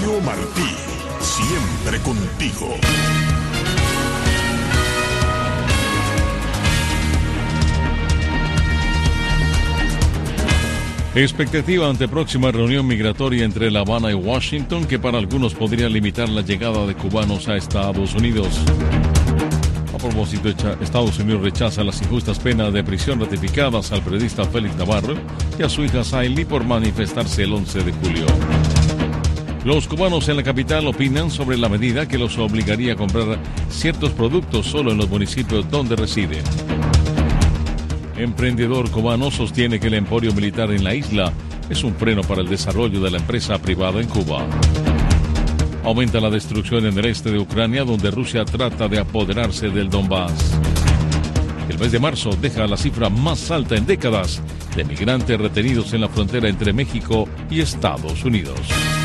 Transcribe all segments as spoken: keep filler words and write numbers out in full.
Radio Martí, siempre contigo. Expectativa ante próxima reunión migratoria entre La Habana y Washington, que para algunos podría limitar la llegada de cubanos a Estados Unidos. A propósito, Estados Unidos rechaza las injustas penas de prisión ratificadas al periodista Félix Navarro y a su hija Saily por manifestarse el once de julio. Los cubanos en la capital opinan sobre la medida que los obligaría a comprar ciertos productos solo en los municipios donde residen. Emprendedor cubano sostiene que el emporio militar en la isla es un freno para el desarrollo de la empresa privada en Cuba. Aumenta la destrucción en el este de Ucrania, donde Rusia trata de apoderarse del Donbass. El mes de marzo deja la cifra más alta en décadas de migrantes retenidos en la frontera entre México y Estados Unidos.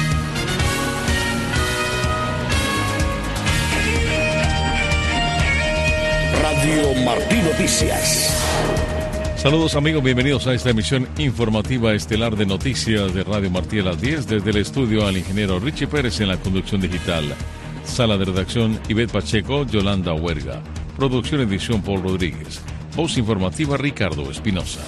Radio Martí Noticias. Saludos amigos, bienvenidos a esta emisión informativa estelar de noticias de Radio Martí a las diez. Desde el estudio al ingeniero Richie Pérez en la conducción digital. Sala de redacción Ivette Pacheco, Yolanda Huerga. Producción edición Paul Rodríguez. Voz informativa Ricardo Espinosa.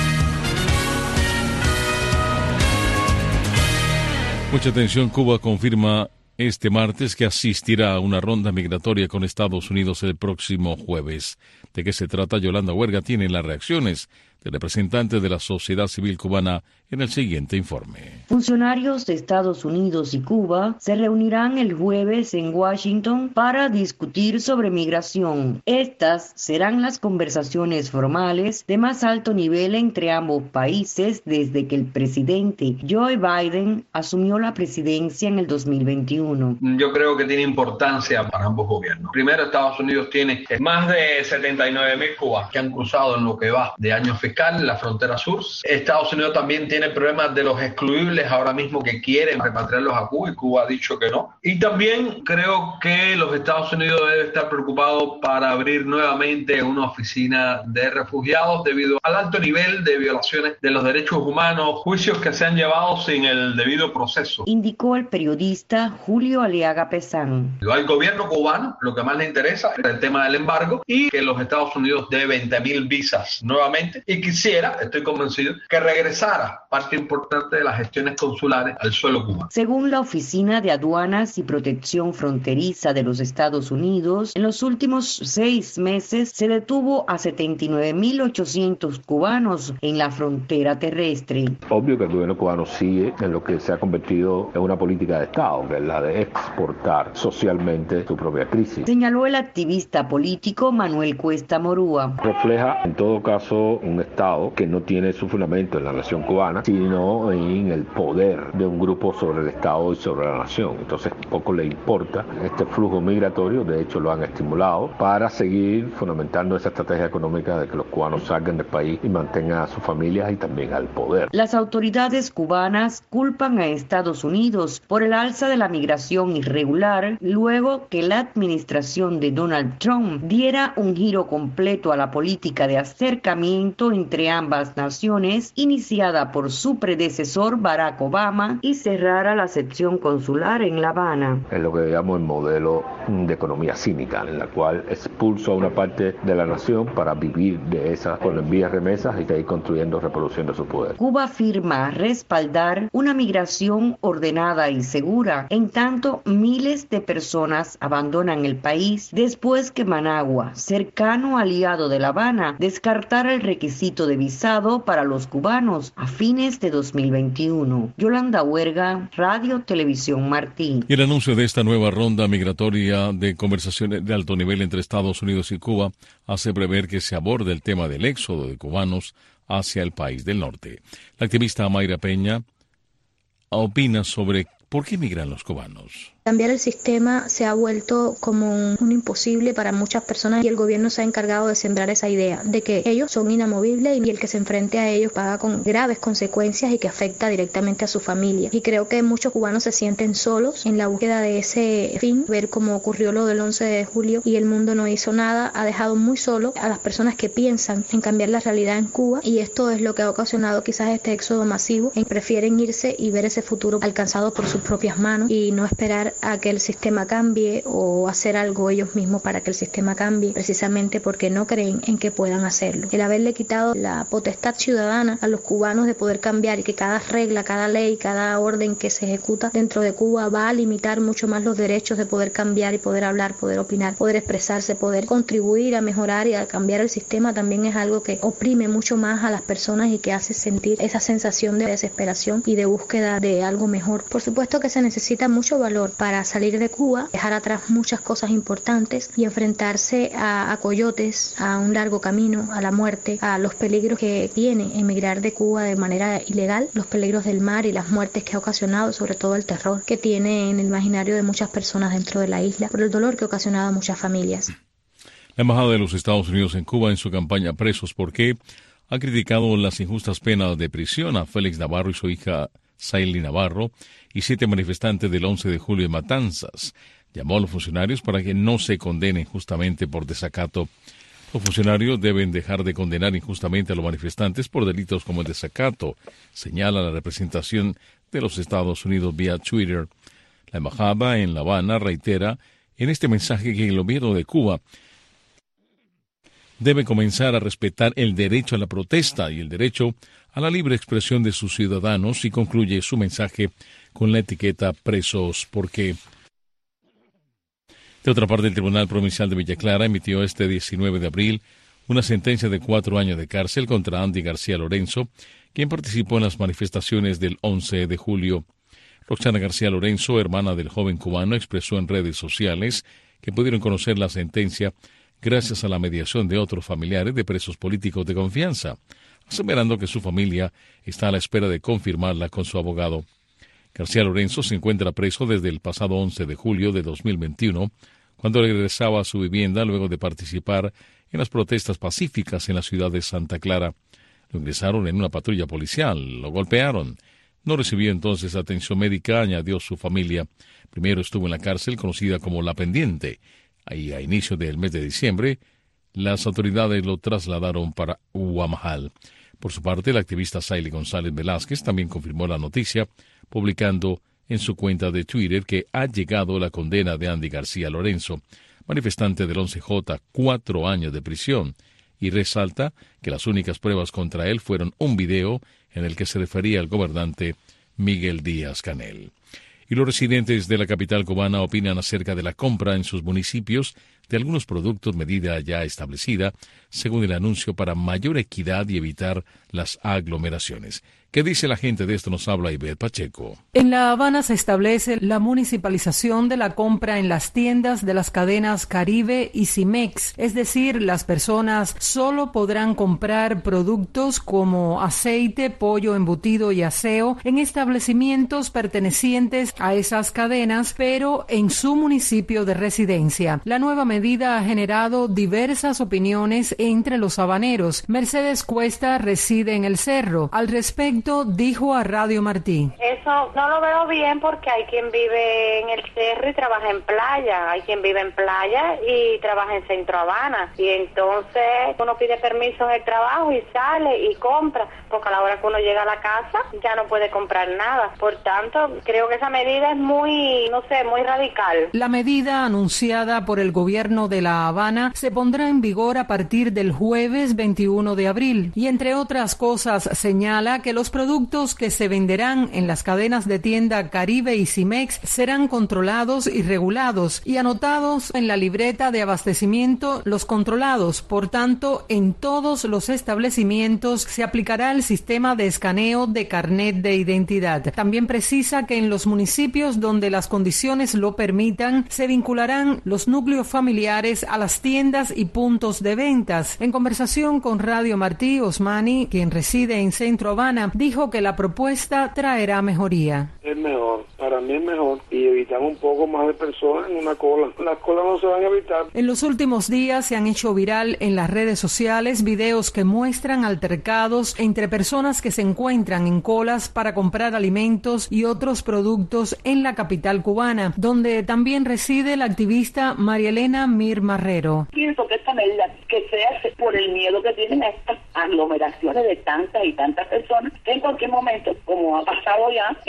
Mucha atención, Cuba confirma este martes que asistirá a una ronda migratoria con Estados Unidos el próximo jueves. ¿De qué se trata? Yolanda Huerga tiene las reacciones de representantes de la sociedad civil cubana en el siguiente informe. Funcionarios de Estados Unidos y Cuba se reunirán el jueves en Washington para discutir sobre migración. Estas serán las conversaciones formales de más alto nivel entre ambos países desde que el presidente Joe Biden asumió la presidencia en el dos mil veintiuno. Yo creo que tiene importancia para ambos gobiernos. Primero, Estados Unidos tiene más de setenta y nueve mil cubanos que han cruzado en lo que va de año fiscal en la frontera sur. Estados Unidos también tiene problemas de los excluibles ahora mismo que quieren repatriarlos a Cuba y Cuba ha dicho que no. Y también creo que los Estados Unidos deben estar preocupados para abrir nuevamente una oficina de refugiados debido al alto nivel de violaciones de los derechos humanos, juicios que se han llevado sin el debido proceso. Indicó el periodista Julio Aliaga Pesán. Al gobierno cubano lo que más le interesa es el tema del embargo y que los Estados Unidos dé veinte mil visas nuevamente y quisiera, estoy convencido, que regresara parte importante de las gestiones consulares al suelo cubano. Según la Oficina de Aduanas y Protección Fronteriza de los Estados Unidos, en los últimos seis meses se detuvo a setenta y nueve mil ochocientos cubanos en la frontera terrestre. Obvio que el gobierno cubano sigue en lo que se ha convertido en una política de Estado, que es la de exportar socialmente su propia crisis. Señaló el activista político Manuel Cuesta Morúa. Refleja en todo caso un Estado que no tiene su fundamento en la nación cubana, sino en el poder de un grupo sobre el Estado y sobre la nación. Entonces poco le importa este flujo migratorio, de hecho lo han estimulado para seguir fundamentando esa estrategia económica de que los cubanos salgan del país y mantengan a sus familias y también al poder. Las autoridades cubanas culpan a Estados Unidos por el alza de la migración irregular luego que la administración de Donald Trump diera un giro completo a la política de acercamiento entre ambas naciones iniciada por su predecesor Barack Obama y cerrara la sección consular en La Habana. Es lo que llamamos el modelo de economía cínica, en la cual expulso a una parte de la nación para vivir de esa, con envías remesas y seguir construyendo, reproduciendo su poder. Cuba afirma respaldar una migración ordenada y segura, en tanto miles de personas abandonan el país después que Managua, cercano aliado de La Habana, descartara el requisito de visado para los cubanos a fines de dos mil veintiuno. Yolanda Huerga, Radio Televisión Martí. Y el anuncio de esta nueva ronda migratoria de conversaciones de alto nivel entre Estados Unidos y Cuba hace prever que se aborde el tema del éxodo de cubanos hacia el país del norte. La activista Mayra Peña opina sobre por qué migran los cubanos. Cambiar el sistema se ha vuelto como un, un imposible para muchas personas y el gobierno se ha encargado de sembrar esa idea de que ellos son inamovibles y el que se enfrente a ellos paga con graves consecuencias y que afecta directamente a su familia. Y creo que muchos cubanos se sienten solos en la búsqueda de ese fin. Ver cómo ocurrió lo del once de julio y el mundo no hizo nada ha dejado muy solo a las personas que piensan en cambiar la realidad en Cuba y esto es lo que ha ocasionado quizás este éxodo masivo en que prefieren irse y ver ese futuro alcanzado por su propias manos y no esperar a que el sistema cambie o hacer algo ellos mismos para que el sistema cambie, precisamente porque no creen en que puedan hacerlo. El haberle quitado la potestad ciudadana a los cubanos de poder cambiar y que cada regla, cada ley, cada orden que se ejecuta dentro de Cuba va a limitar mucho más los derechos de poder cambiar y poder hablar, poder opinar, poder expresarse, poder contribuir a mejorar y a cambiar el sistema, también es algo que oprime mucho más a las personas y que hace sentir esa sensación de desesperación y de búsqueda de algo mejor. Por supuesto que se necesita mucho valor para salir de Cuba, dejar atrás muchas cosas importantes y enfrentarse a, a coyotes, a un largo camino, a la muerte, a los peligros que tiene emigrar de Cuba de manera ilegal, los peligros del mar y las muertes que ha ocasionado, sobre todo el terror que tiene en el imaginario de muchas personas dentro de la isla, por el dolor que ha ocasionado a muchas familias. La Embajada de los Estados Unidos en Cuba, en su campaña Presos ¿Por qué?, ha criticado las injustas penas de prisión a Félix Navarro y su hija Saily Navarro y siete manifestantes del once de julio en Matanzas. Llamó a los funcionarios para que no se condenen injustamente por desacato. Los funcionarios deben dejar de condenar injustamente a los manifestantes por delitos como el desacato, señala la representación de los Estados Unidos vía Twitter. La embajada en La Habana reitera en este mensaje que el gobierno de Cuba debe comenzar a respetar el derecho a la protesta y el derecho a la libre expresión de sus ciudadanos, y concluye su mensaje con la etiqueta Presos ¿Por qué? De otra parte, el Tribunal Provincial de Villa Clara emitió este diecinueve de abril una sentencia de cuatro años de cárcel contra Andy García Lorenzo, quien participó en las manifestaciones del once de julio. Roxana García Lorenzo, hermana del joven cubano, expresó en redes sociales que pudieron conocer la sentencia gracias a la mediación de otros familiares de presos políticos de confianza, aseverando que su familia está a la espera de confirmarla con su abogado. García Lorenzo se encuentra preso desde el pasado once de julio de dos mil veintiuno, cuando regresaba a su vivienda luego de participar en las protestas pacíficas en la ciudad de Santa Clara. Lo ingresaron en una patrulla policial, lo golpearon. No recibió entonces atención médica, añadió su familia. Primero estuvo en la cárcel conocida como La Pendiente. Ahí, a inicio del mes de diciembre, las autoridades lo trasladaron para Guamajal. Por su parte, la activista Saily González Velázquez también confirmó la noticia, publicando en su cuenta de Twitter que ha llegado la condena de Andy García Lorenzo, manifestante del once J, cuatro años de prisión, y resalta que las únicas pruebas contra él fueron un video en el que se refería al gobernante Miguel Díaz-Canel. Y los residentes de la capital cubana opinan acerca de la compra en sus municipios de algunos productos, medida ya establecida, según el anuncio para mayor equidad y evitar las aglomeraciones. ¿Qué dice la gente de esto? Nos habla Ivette Pacheco. En La Habana se establece la municipalización de la compra en las tiendas de las cadenas Caribe y Cimex, es decir, las personas solo podrán comprar productos como aceite, pollo embutido y aseo en establecimientos pertenecientes a esas cadenas, pero en su municipio de residencia. La nueva medida ha generado diversas opiniones entre los habaneros. Mercedes Cuesta reside en El Cerro. Al respecto, dijo a Radio Martí: Eso no lo veo bien porque hay quien vive en el cerro y trabaja en playa, hay quien vive en playa y trabaja en Centro Habana, y entonces uno pide permiso en el trabajo y sale y compra, porque a la hora que uno llega a la casa ya no puede comprar nada. Por tanto, creo que esa medida es muy, no sé, muy radical. La medida anunciada por el gobierno de La Habana se pondrá en vigor a partir del jueves veintiuno de abril y, entre otras cosas, señala que los productos que se venderán en las cadenas de tienda Caribe y Cimex serán controlados y regulados y anotados en la libreta de abastecimiento los controlados. Por tanto, en todos los establecimientos se aplicará el sistema de escaneo de carnet de identidad. También precisa que en los municipios donde las condiciones lo permitan, se vincularán los núcleos familiares a las tiendas y puntos de ventas. En conversación con Radio Martí, Osmani, quien reside en Centro Habana, dijo que la propuesta traerá mejoría. Es mejor, para mí es mejor, y evitamos un poco más de personas en una cola. Las colas no se van a evitar. En los últimos días se han hecho viral en las redes sociales videos que muestran altercados entre personas que se encuentran en colas para comprar alimentos y otros productos en la capital cubana, donde también reside la activista María Elena Mir Marrero. Pienso que esta medida que se hace por el miedo que tienen a estas aglomeraciones de tantas y tantas personas, que en cualquier momento, como ha pasado ya en cuatro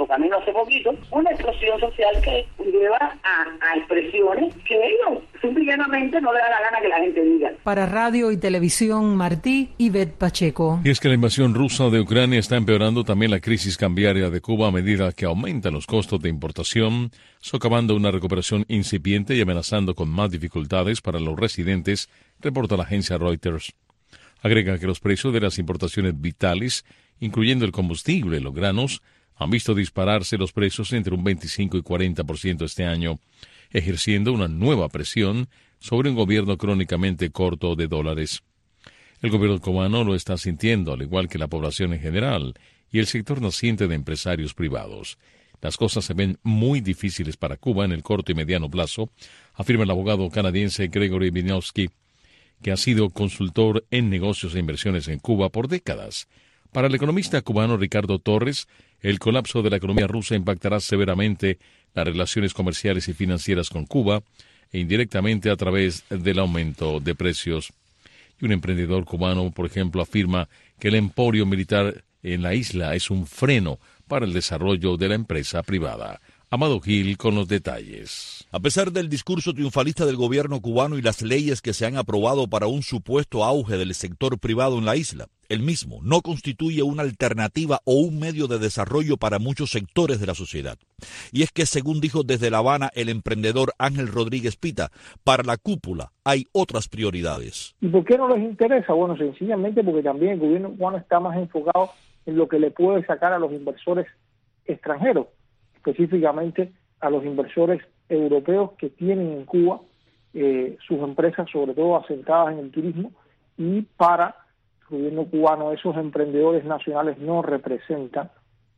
también hace poquito, una explosión social que lleva a, a expresiones que ellos simplemente no le da la gana que la gente diga. Para Radio y Televisión Martí, Ivette Pacheco. Y es que la invasión rusa de Ucrania está empeorando también la crisis cambiaria de Cuba a medida que aumentan los costos de importación, socavando una recuperación incipiente y amenazando con más dificultades para los residentes, reporta la agencia Reuters. Agrega que los precios de las importaciones vitales, incluyendo el combustible y los granos, han visto dispararse los precios entre un veinticinco y cuarenta por ciento este año, ejerciendo una nueva presión sobre un gobierno crónicamente corto de dólares. El gobierno cubano lo está sintiendo, al igual que la población en general y el sector naciente de empresarios privados. Las cosas se ven muy difíciles para Cuba en el corto y mediano plazo, afirma el abogado canadiense Gregory Winowski, que ha sido consultor en negocios e inversiones en Cuba por décadas. Para el economista cubano Ricardo Torres, el colapso de la economía rusa impactará severamente las relaciones comerciales y financieras con Cuba e indirectamente a través del aumento de precios. Y un emprendedor cubano, por ejemplo, afirma que el emporio militar en la isla es un freno para el desarrollo de la empresa privada. Amado Gil con los detalles. A pesar del discurso triunfalista del gobierno cubano y las leyes que se han aprobado para un supuesto auge del sector privado en la isla, el mismo no constituye una alternativa o un medio de desarrollo para muchos sectores de la sociedad. Y es que, según dijo desde La Habana el emprendedor Ángel Rodríguez Pita, para la cúpula hay otras prioridades. ¿Y por qué no les interesa? Bueno, sencillamente porque también el gobierno cubano está más enfocado en lo que le puede sacar a los inversores extranjeros, específicamente a los inversores europeos que tienen en Cuba eh, sus empresas, sobre todo asentadas en el turismo, y para el gobierno cubano esos emprendedores nacionales no representan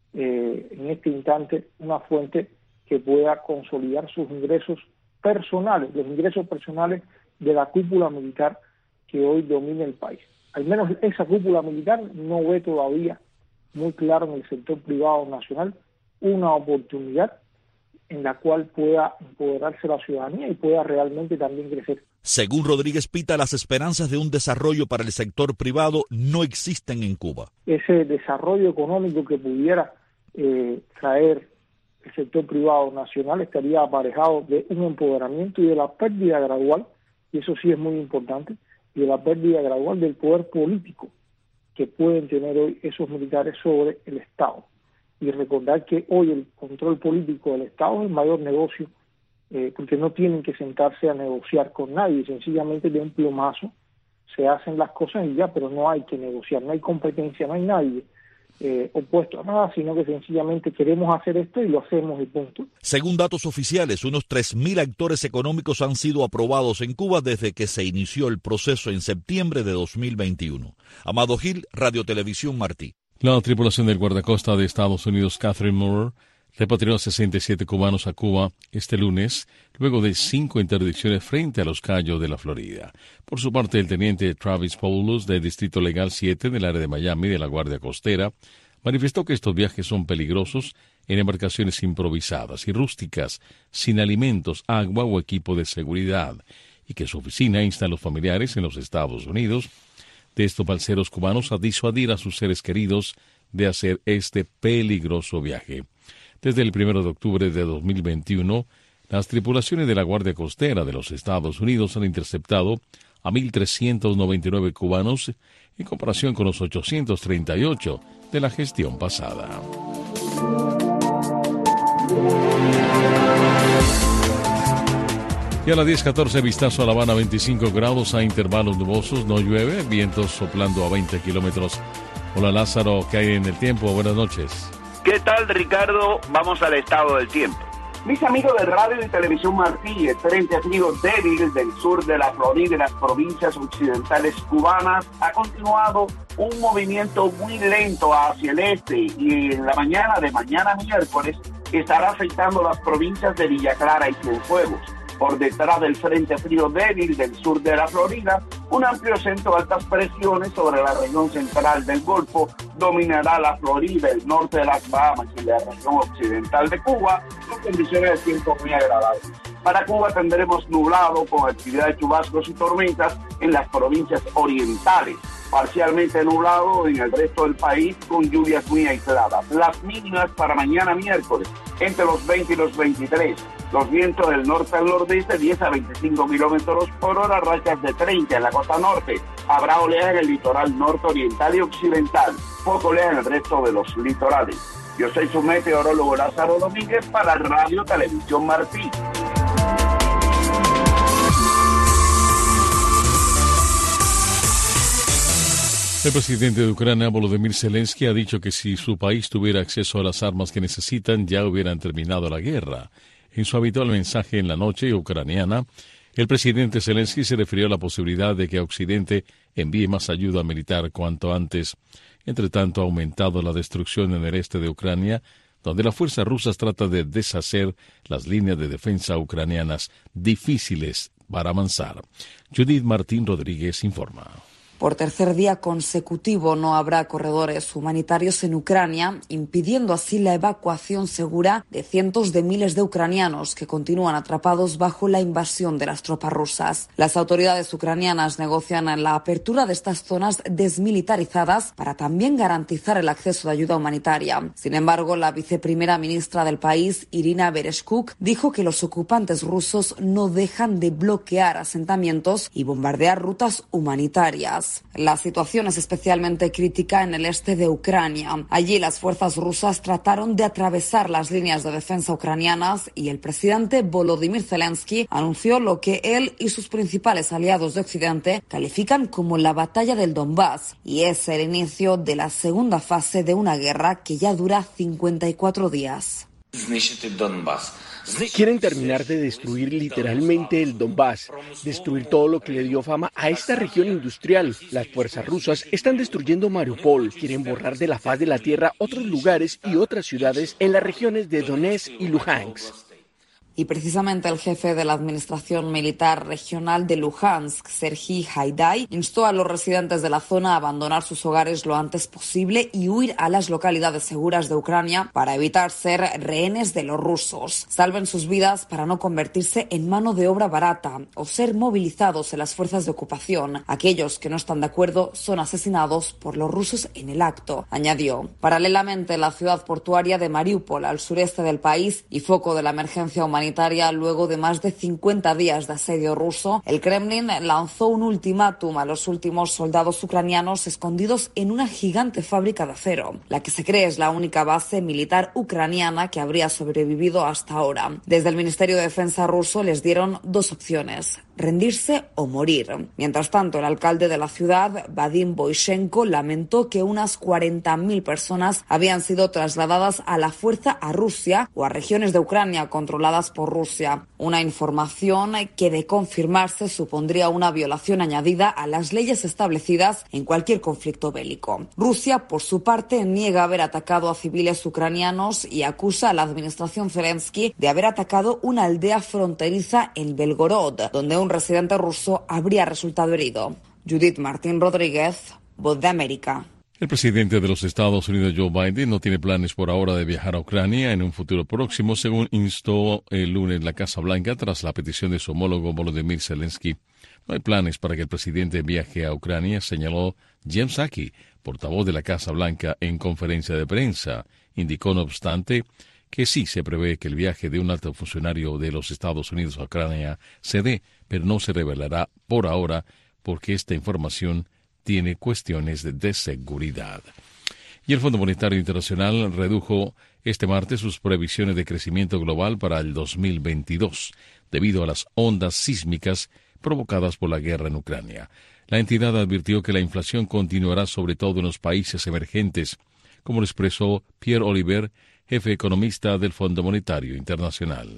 eh, en este instante una fuente que pueda consolidar sus ingresos personales, los ingresos personales de la cúpula militar que hoy domina el país. Al menos esa cúpula militar no ve todavía muy claro en el sector privado nacional una oportunidad en la cual pueda empoderarse la ciudadanía y pueda realmente también crecer. Según Rodríguez Pita, las esperanzas de un desarrollo para el sector privado no existen en Cuba. Ese desarrollo económico que pudiera eh, traer el sector privado nacional estaría aparejado de un empoderamiento y de la pérdida gradual, y eso sí es muy importante, y de la pérdida gradual del poder político que pueden tener hoy esos militares sobre el Estado. Y recordar que hoy el control político del Estado es el mayor negocio, eh, porque no tienen que sentarse a negociar con nadie, sencillamente de un plumazo se hacen las cosas y ya, pero no hay que negociar, no hay competencia, no hay nadie eh, opuesto a nada, sino que sencillamente queremos hacer esto y lo hacemos y punto. Según datos oficiales, unos tres mil actores económicos han sido aprobados en Cuba desde que se inició el proceso en septiembre de dos mil veintiuno. Amado Gil, Radio Televisión Martí. La tripulación del guardacosta de Estados Unidos, Catherine Moore, repatrió a sesenta y siete cubanos a Cuba este lunes, luego de cinco interdicciones frente a los Cayos de la Florida. Por su parte, el teniente Travis Paulus, del Distrito Legal siete del área de Miami de la Guardia Costera, manifestó que estos viajes son peligrosos en embarcaciones improvisadas y rústicas, sin alimentos, agua o equipo de seguridad, y que su oficina insta a los familiares en los Estados Unidos de estos balseros cubanos a disuadir a sus seres queridos de hacer este peligroso viaje. Desde el primero de octubre de dos mil veintiuno, las tripulaciones de la Guardia Costera de los Estados Unidos han interceptado a mil trescientos noventa y nueve cubanos en comparación con los ochocientos treinta y ocho de la gestión pasada. Y a las diez catorce, vistazo a La Habana, veinticinco grados a intervalos nubosos, no llueve, vientos soplando a veinte kilómetros. Hola Lázaro, ¿qué hay en el tiempo? Buenas noches. ¿Qué tal, Ricardo? Vamos al estado del tiempo. Mis amigos de Radio y Televisión Martí, el frente frío débil del sur de la Florida y las provincias occidentales cubanas ha continuado un movimiento muy lento hacia el este y en la mañana de mañana miércoles estará afectando las provincias de Villa Clara y Cienfuegos. Por detrás del frente frío débil del sur de la Florida, un amplio centro de altas presiones sobre la región central del Golfo dominará la Florida, el norte de las Bahamas y la región occidental de Cuba, con condiciones de tiempo muy agradables. Para Cuba tendremos nublado con actividad de chubascos y tormentas en las provincias orientales. parcialmente nublado en el resto del país con lluvias muy aisladas. Las mínimas para mañana miércoles entre los veinte y los veintitrés. Los vientos del norte al nordeste diez a veinticinco kilómetros por hora, rachas de treinta en la costa norte. Habrá oleaje en el litoral norte oriental y occidental, poco oleaje en el resto de los litorales. Yo soy su meteorólogo Lázaro Domínguez para Radio Televisión Martí. El presidente de Ucrania, Volodymyr Zelensky, ha dicho que si su país tuviera acceso a las armas que necesitan, ya hubieran terminado la guerra. En su habitual mensaje en la noche ucraniana, el presidente Zelensky se refirió a la posibilidad de que Occidente envíe más ayuda militar cuanto antes. Entre tanto, ha aumentado la destrucción en el este de Ucrania, donde las fuerzas rusas tratan de deshacer las líneas de defensa ucranianas difíciles para avanzar. Judith Martín Rodríguez informa. Por tercer día consecutivo no habrá corredores humanitarios en Ucrania, impidiendo así la evacuación segura de cientos de miles de ucranianos que continúan atrapados bajo la invasión de las tropas rusas. Las autoridades ucranianas negocian la apertura de estas zonas desmilitarizadas para también garantizar el acceso de ayuda humanitaria. Sin embargo, la viceprimera ministra del país, Irina Vereshchuk, dijo que los ocupantes rusos no dejan de bloquear asentamientos y bombardear rutas humanitarias. La situación es especialmente crítica en el este de Ucrania. Allí las fuerzas rusas trataron de atravesar las líneas de defensa ucranianas y el presidente Volodymyr Zelensky anunció lo que él y sus principales aliados de Occidente califican como la batalla del Donbass, y es el inicio de la segunda fase de una guerra que ya dura cincuenta y cuatro días. Quieren terminar de destruir literalmente el Donbass, destruir todo lo que le dio fama a esta región industrial. Las fuerzas rusas están destruyendo Mariupol, quieren borrar de la faz de la tierra otros lugares y otras ciudades en las regiones de Donetsk y Luhansk. Y precisamente el jefe de la Administración Militar Regional de Luhansk, Serhiy Haidai, instó a los residentes de la zona a abandonar sus hogares lo antes posible y huir a las localidades seguras de Ucrania para evitar ser rehenes de los rusos. Salven sus vidas para no convertirse en mano de obra barata o ser movilizados en las fuerzas de ocupación. Aquellos que no están de acuerdo son asesinados por los rusos en el acto, añadió. Paralelamente, la ciudad portuaria de Mariupol, al sureste del país y foco de la emergencia humanitaria, luego de más de cincuenta días de asedio ruso, el Kremlin lanzó un ultimátum a los últimos soldados ucranianos escondidos en una gigante fábrica de acero, la que se cree es la única base militar ucraniana que habría sobrevivido hasta ahora. Desde el Ministerio de Defensa ruso les dieron dos opciones: rendirse o morir. Mientras tanto, el alcalde de la ciudad, Vadim Boyshenko, lamentó que unas cuarenta mil personas habían sido trasladadas a la fuerza a Rusia o a regiones de Ucrania controladas por Rusia. Una información que, de confirmarse, supondría una violación añadida a las leyes establecidas en cualquier conflicto bélico. Rusia, por su parte, niega haber atacado a civiles ucranianos y acusa a la administración Zelensky de haber atacado una aldea fronteriza en Belgorod, donde un residente ruso habría resultado herido. Judith Martín Rodríguez, Voz de América. El presidente de los Estados Unidos, Joe Biden, no tiene planes por ahora de viajar a Ucrania en un futuro próximo, según instó el lunes la Casa Blanca tras la petición de su homólogo Volodymyr Zelensky. No hay planes para que el presidente viaje a Ucrania, señaló Jen Psaki, portavoz de la Casa Blanca, en conferencia de prensa. Indicó, no obstante, que sí se prevé que el viaje de un alto funcionario de los Estados Unidos a Ucrania se dé, pero no se revelará por ahora porque esta información tiene cuestiones de, de seguridad. Y el Fondo Monetario Internacional redujo este martes sus previsiones de crecimiento global para el dos mil veintidós, debido a las ondas sísmicas provocadas por la guerra en Ucrania. La entidad advirtió que la inflación continuará sobre todo en los países emergentes, como lo expresó Pierre Oliver, jefe economista del Fondo Monetario Internacional.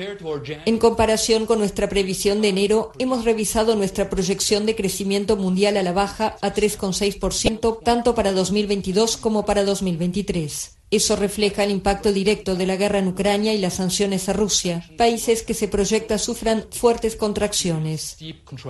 En comparación con nuestra previsión de enero, hemos revisado nuestra proyección de crecimiento mundial a la baja a tres coma seis por ciento, tanto para dos mil veintidós como para dos mil veintitrés. Eso refleja el impacto directo de la guerra en Ucrania y las sanciones a Rusia, países que se proyecta sufran fuertes contracciones.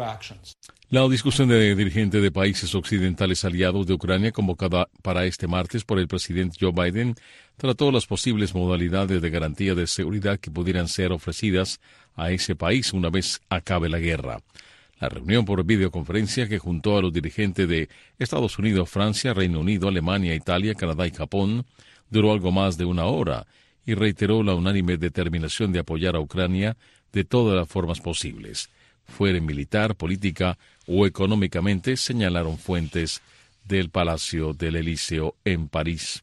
La discusión de dirigentes de países occidentales aliados de Ucrania, convocada para este martes por el presidente Joe Biden, trató las posibles modalidades de garantía de seguridad que pudieran ser ofrecidas a ese país una vez acabe la guerra. La reunión por videoconferencia que juntó a los dirigentes de Estados Unidos, Francia, Reino Unido, Alemania, Italia, Canadá y Japón duró algo más de una hora y reiteró la unánime determinación de apoyar a Ucrania de todas las formas posibles, fuera militar, política o económicamente, señalaron fuentes del Palacio del Elíseo en París.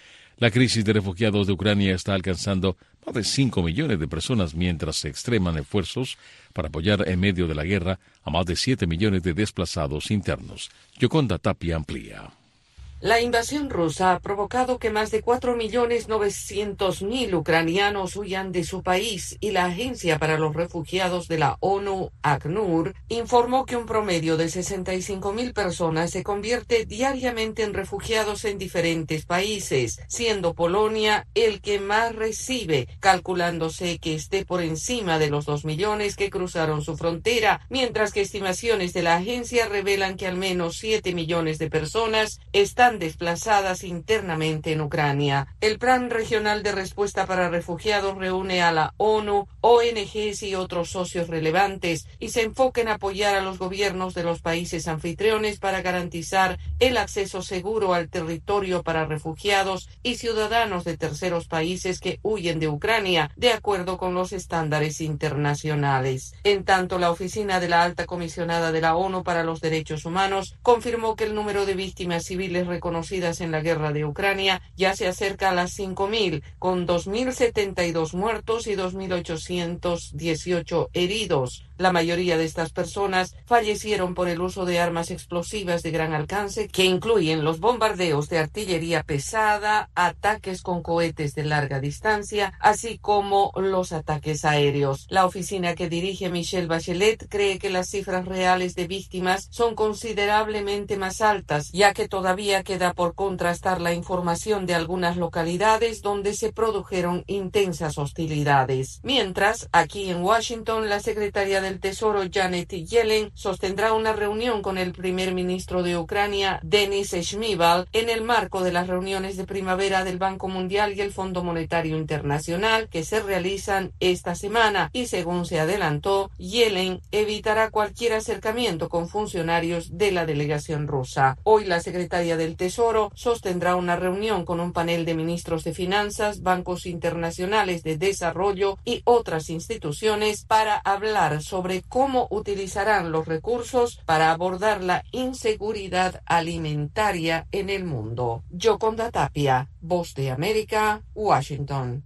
La crisis de refugiados de Ucrania está alcanzando más de cinco millones de personas mientras se extreman esfuerzos para apoyar en medio de la guerra a más de siete millones de desplazados internos. Yoconda Tapia amplía. La invasión rusa ha provocado que más de cuatro millones novecientos mil ucranianos huyan de su país y la Agencia para los Refugiados de la ONU, ACNUR, informó que un promedio de sesenta y cinco mil personas se convierte diariamente en refugiados en diferentes países, siendo Polonia el que más recibe, calculándose que esté por encima de los dos millones que cruzaron su frontera, mientras que estimaciones de la agencia revelan que al menos siete millones de personas están desplazadas internamente en Ucrania. El Plan Regional de Respuesta para Refugiados reúne a la ONU, O N Ges y otros socios relevantes y se enfoca en apoyar a los gobiernos de los países anfitriones para garantizar el acceso seguro al territorio para refugiados y ciudadanos de terceros países que huyen de Ucrania, de acuerdo con los estándares internacionales. En tanto, la Oficina de la Alta Comisionada de la ONU para los Derechos Humanos confirmó que el número de víctimas civiles conocidas en la guerra de Ucrania ya se acerca a las cinco mil, con dos mil setenta y dos muertos y dos mil ochocientos dieciocho heridos. La mayoría de estas personas fallecieron por el uso de armas explosivas de gran alcance, que incluyen los bombardeos de artillería pesada, ataques con cohetes de larga distancia, así como los ataques aéreos. La oficina que dirige Michelle Bachelet cree que las cifras reales de víctimas son considerablemente más altas, ya que todavía queda por contrastar la información de algunas localidades donde se produjeron intensas hostilidades. Mientras, aquí en Washington, la secretaria del Tesoro Janet Yellen sostendrá una reunión con el primer ministro de Ucrania, Denis Shmyhal, en el marco de las reuniones de primavera del Banco Mundial y el Fondo Monetario Internacional que se realizan esta semana y, según se adelantó, Yellen evitará cualquier acercamiento con funcionarios de la delegación rusa. Hoy la secretaria del Tesoro sostendrá una reunión con un panel de ministros de finanzas, bancos internacionales de desarrollo y otras instituciones para hablar sobre cómo utilizarán los recursos para abordar la inseguridad alimentaria en el mundo. Yoconda Tapia, Voz de América, Washington.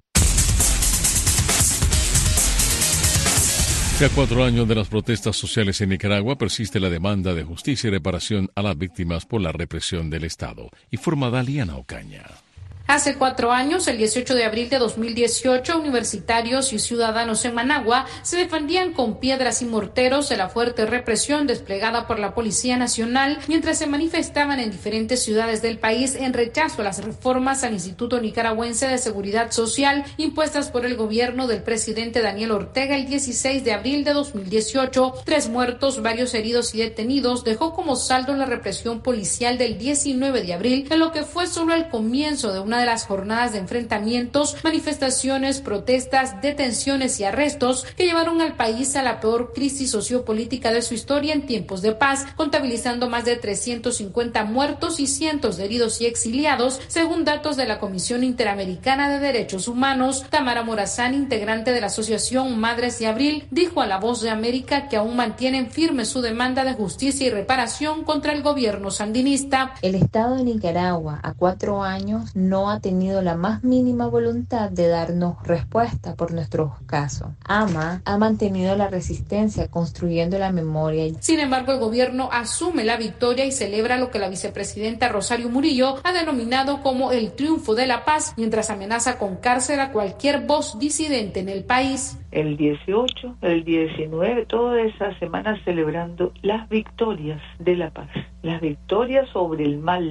Ya cuatro años de las protestas sociales en Nicaragua persiste la demanda de justicia y reparación a las víctimas por la represión del Estado. Informa Daliana Ocaña. Hace cuatro años, el dieciocho de abril de dos mil dieciocho, universitarios y ciudadanos en Managua se defendían con piedras y morteros de la fuerte represión desplegada por la Policía Nacional mientras se manifestaban en diferentes ciudades del país en rechazo a las reformas al Instituto Nicaragüense de Seguridad Social impuestas por el gobierno del presidente Daniel Ortega el dieciséis de abril de dos mil dieciocho. Tres muertos, varios heridos y detenidos dejó como saldo la represión policial del diecinueve de abril, en lo que fue solo el comienzo de una de las jornadas de enfrentamientos, manifestaciones, protestas, detenciones y arrestos que llevaron al país a la peor crisis sociopolítica de su historia en tiempos de paz, contabilizando más de trescientos cincuenta muertos y cientos de heridos y exiliados, según datos de la Comisión Interamericana de Derechos Humanos. Tamara Morazán, integrante de la Asociación Madres de Abril, dijo a La Voz de América que aún mantienen firme su demanda de justicia y reparación contra el gobierno sandinista. El Estado de Nicaragua a cuatro años no ha tenido la más mínima voluntad de darnos respuesta por nuestros casos. A M A ha mantenido la resistencia, construyendo la memoria. Sin embargo, el gobierno asume la victoria y celebra lo que la vicepresidenta Rosario Murillo ha denominado como el triunfo de la paz, mientras amenaza con cárcel a cualquier voz disidente en el país. El dieciocho, el diecinueve, toda esa semana celebrando las victorias de la paz, las victorias sobre el mal,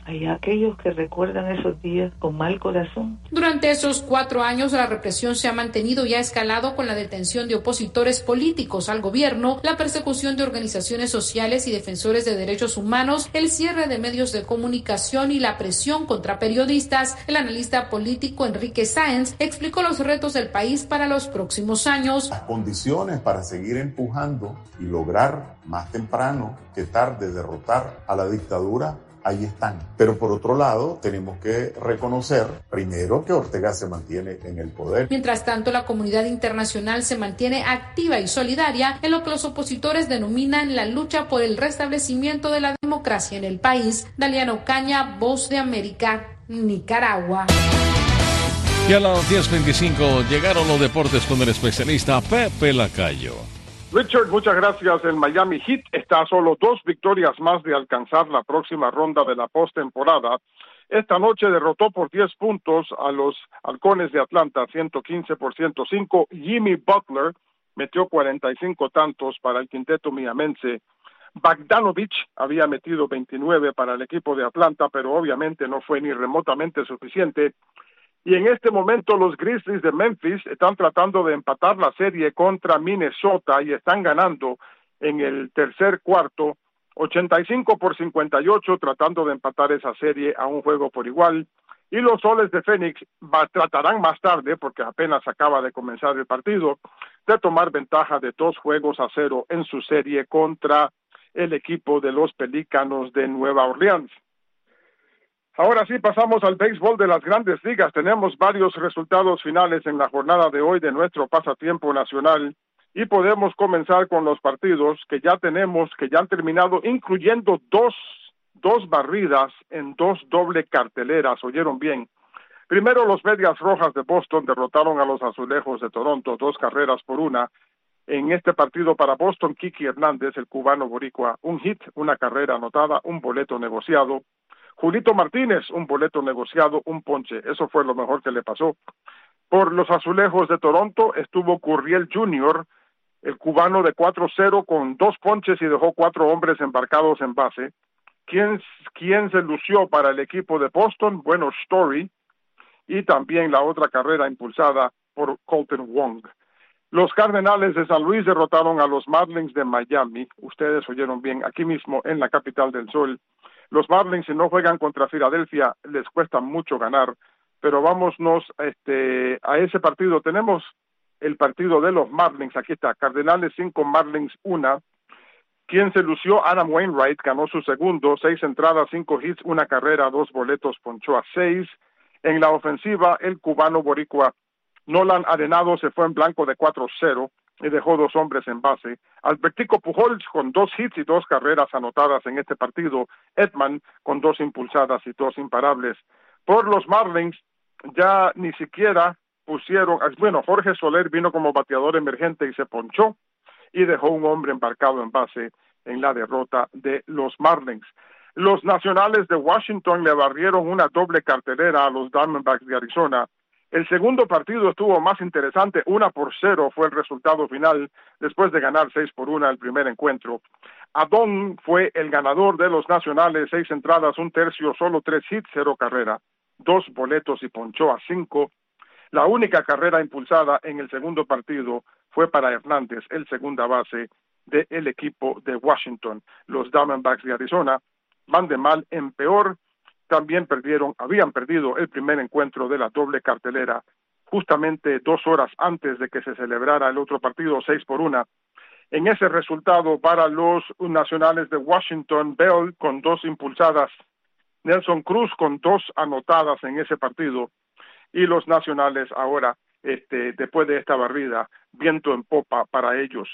Hay aquellos que recuerdan esos días con mal corazón. Durante esos cuatro años, la represión se ha mantenido y ha escalado con la detención de opositores políticos al gobierno, la persecución de organizaciones sociales y defensores de derechos humanos, el cierre de medios de comunicación y la presión contra periodistas. El analista político Enrique Sáenz explicó los retos del país para los próximos años. Las condiciones para seguir empujando y lograr más temprano que tarde derrotar a la dictadura, ahí están. Pero por otro lado, tenemos que reconocer primero que Ortega se mantiene en el poder. Mientras tanto, la comunidad internacional se mantiene activa y solidaria en lo que los opositores denominan la lucha por el restablecimiento de la democracia en el país. Daliano Caña, Voz de América, Nicaragua. Y a las diez veinticinco llegaron los deportes con el especialista Pepe Lacayo. Richard, muchas gracias. El Miami Heat está a solo dos victorias más de alcanzar la próxima ronda de la postemporada. Esta noche derrotó por diez puntos a los Halcones de Atlanta, ciento quince por ciento cinco. Jimmy Butler metió cuarenta y cinco tantos para el quinteto miamense. Bogdanovich había metido veintinueve para el equipo de Atlanta, pero obviamente no fue ni remotamente suficiente. Y en este momento los Grizzlies de Memphis están tratando de empatar la serie contra Minnesota y están ganando en el tercer cuarto, ochenta y cinco por cincuenta y ocho, tratando de empatar esa serie a un juego por igual. Y los Soles de Phoenix va, tratarán más tarde, porque apenas acaba de comenzar el partido, de tomar ventaja de dos juegos a cero en su serie contra el equipo de los Pelícanos de Nueva Orleans. Ahora sí, pasamos al béisbol de las Grandes Ligas. Tenemos varios resultados finales en la jornada de hoy de nuestro pasatiempo nacional y podemos comenzar con los partidos que ya tenemos, que ya han terminado, incluyendo dos, dos barridas en dos doble carteleras. ¿Oyeron bien? Primero, los Medias Rojas de Boston derrotaron a los Azulejos de Toronto, dos carreras por una. En este partido para Boston, Kiki Hernández, el cubano boricua, un hit, una carrera anotada, un boleto negociado. Julito Martínez, un boleto negociado, un ponche. Eso fue lo mejor que le pasó. Por los Azulejos de Toronto estuvo Gurriel junior, el cubano de cuatro cero con dos ponches y dejó cuatro hombres embarcados en base. ¿Quién, quién se lució para el equipo de Boston? Bueno, Story. Y también la otra carrera impulsada por Colton Wong. Los Cardenales de San Luis derrotaron a los Marlins de Miami. Ustedes oyeron bien, aquí mismo en la capital del sol. Los Marlins, si no juegan contra Filadelfia, les cuesta mucho ganar, pero vámonos este, a ese partido. Tenemos el partido de los Marlins, aquí está, Cardenales cinco, Marlins uno. ¿Quién se lució? Adam Wainwright ganó su segundo, seis entradas, cinco hits, una carrera, dos boletos, ponchó a seis. En la ofensiva, el cubano boricua Nolan Arenado se fue en blanco de cuatro cero y dejó dos hombres en base. Albertico Pujols con dos hits y dos carreras anotadas en este partido. Edman con dos impulsadas y dos imparables. Por los Marlins ya ni siquiera pusieron, bueno, Jorge Soler vino como bateador emergente y se ponchó y dejó un hombre embarcado en base en la derrota de los Marlins. Los Nacionales de Washington le barrieron una doble cartelera a los Diamondbacks de Arizona. El segundo partido estuvo más interesante, una por cero fue el resultado final, después de ganar seis por una el primer encuentro. Adón fue el ganador de los Nacionales, seis entradas, un tercio, solo tres hits, cero carrera, dos boletos y ponchó a cinco. La única carrera impulsada en el segundo partido fue para Hernández, el segunda base del equipo de Washington. Los Diamondbacks de Arizona van de mal en peor. También perdieron, habían perdido el primer encuentro de la doble cartelera justamente dos horas antes de que se celebrara el otro partido, seis por una. En ese resultado para los Nacionales de Washington, Bell con dos impulsadas, Nelson Cruz con dos anotadas en ese partido, y los Nacionales ahora, este, después de esta barrida, viento en popa para ellos.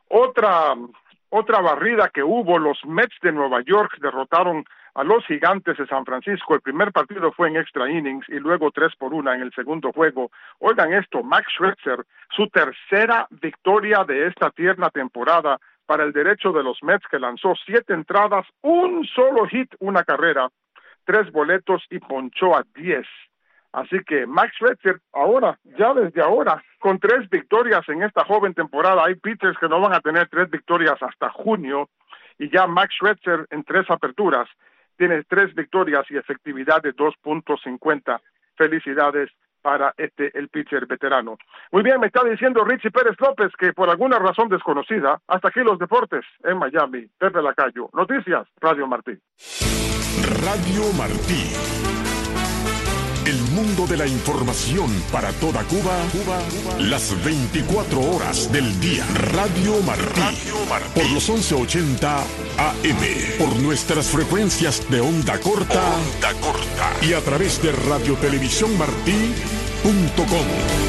Otra, otra barrida que hubo, los Mets de Nueva York derrotaron a los Gigantes de San Francisco. El primer partido fue en extra innings y luego tres por una en el segundo juego. Oigan esto, Max Scherzer, su tercera victoria de esta tierna temporada para el derecho de los Mets, que lanzó siete entradas, un solo hit, una carrera, tres boletos y ponchó a diez. Así que Max Scherzer ahora, ya desde ahora, con tres victorias en esta joven temporada. Hay pitchers que no van a tener tres victorias hasta junio, y ya Max Scherzer en tres aperturas tiene tres victorias y efectividad de dos punto cincuenta. Felicidades para este el pitcher veterano. Muy bien, me está diciendo Richie Pérez López que por alguna razón desconocida, hasta aquí los deportes en Miami. Pepe Lacayo. Noticias, Radio Martí. Radio Martí. El mundo de la información para toda Cuba, Cuba, Cuba, las veinticuatro horas del día. Radio Martí. Radio Martí. Por los once ochenta A M. Por nuestras frecuencias de onda corta. Onda corta. Y a través de radio televisión martí punto com.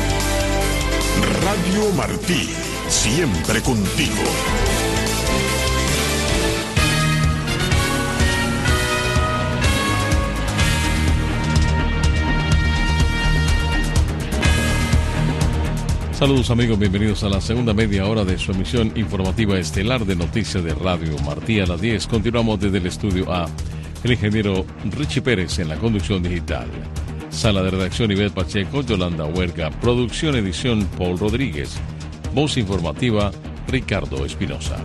Radio Martí. Siempre contigo. Saludos amigos, bienvenidos a la segunda media hora de su emisión informativa estelar de noticias de Radio Martí. A las diez continuamos desde el estudio A. El ingeniero Richie Pérez en la conducción digital. Sala de redacción Ivette Pacheco, Yolanda Huerga. Producción edición Paul Rodríguez. Voz informativa Ricardo Espinosa.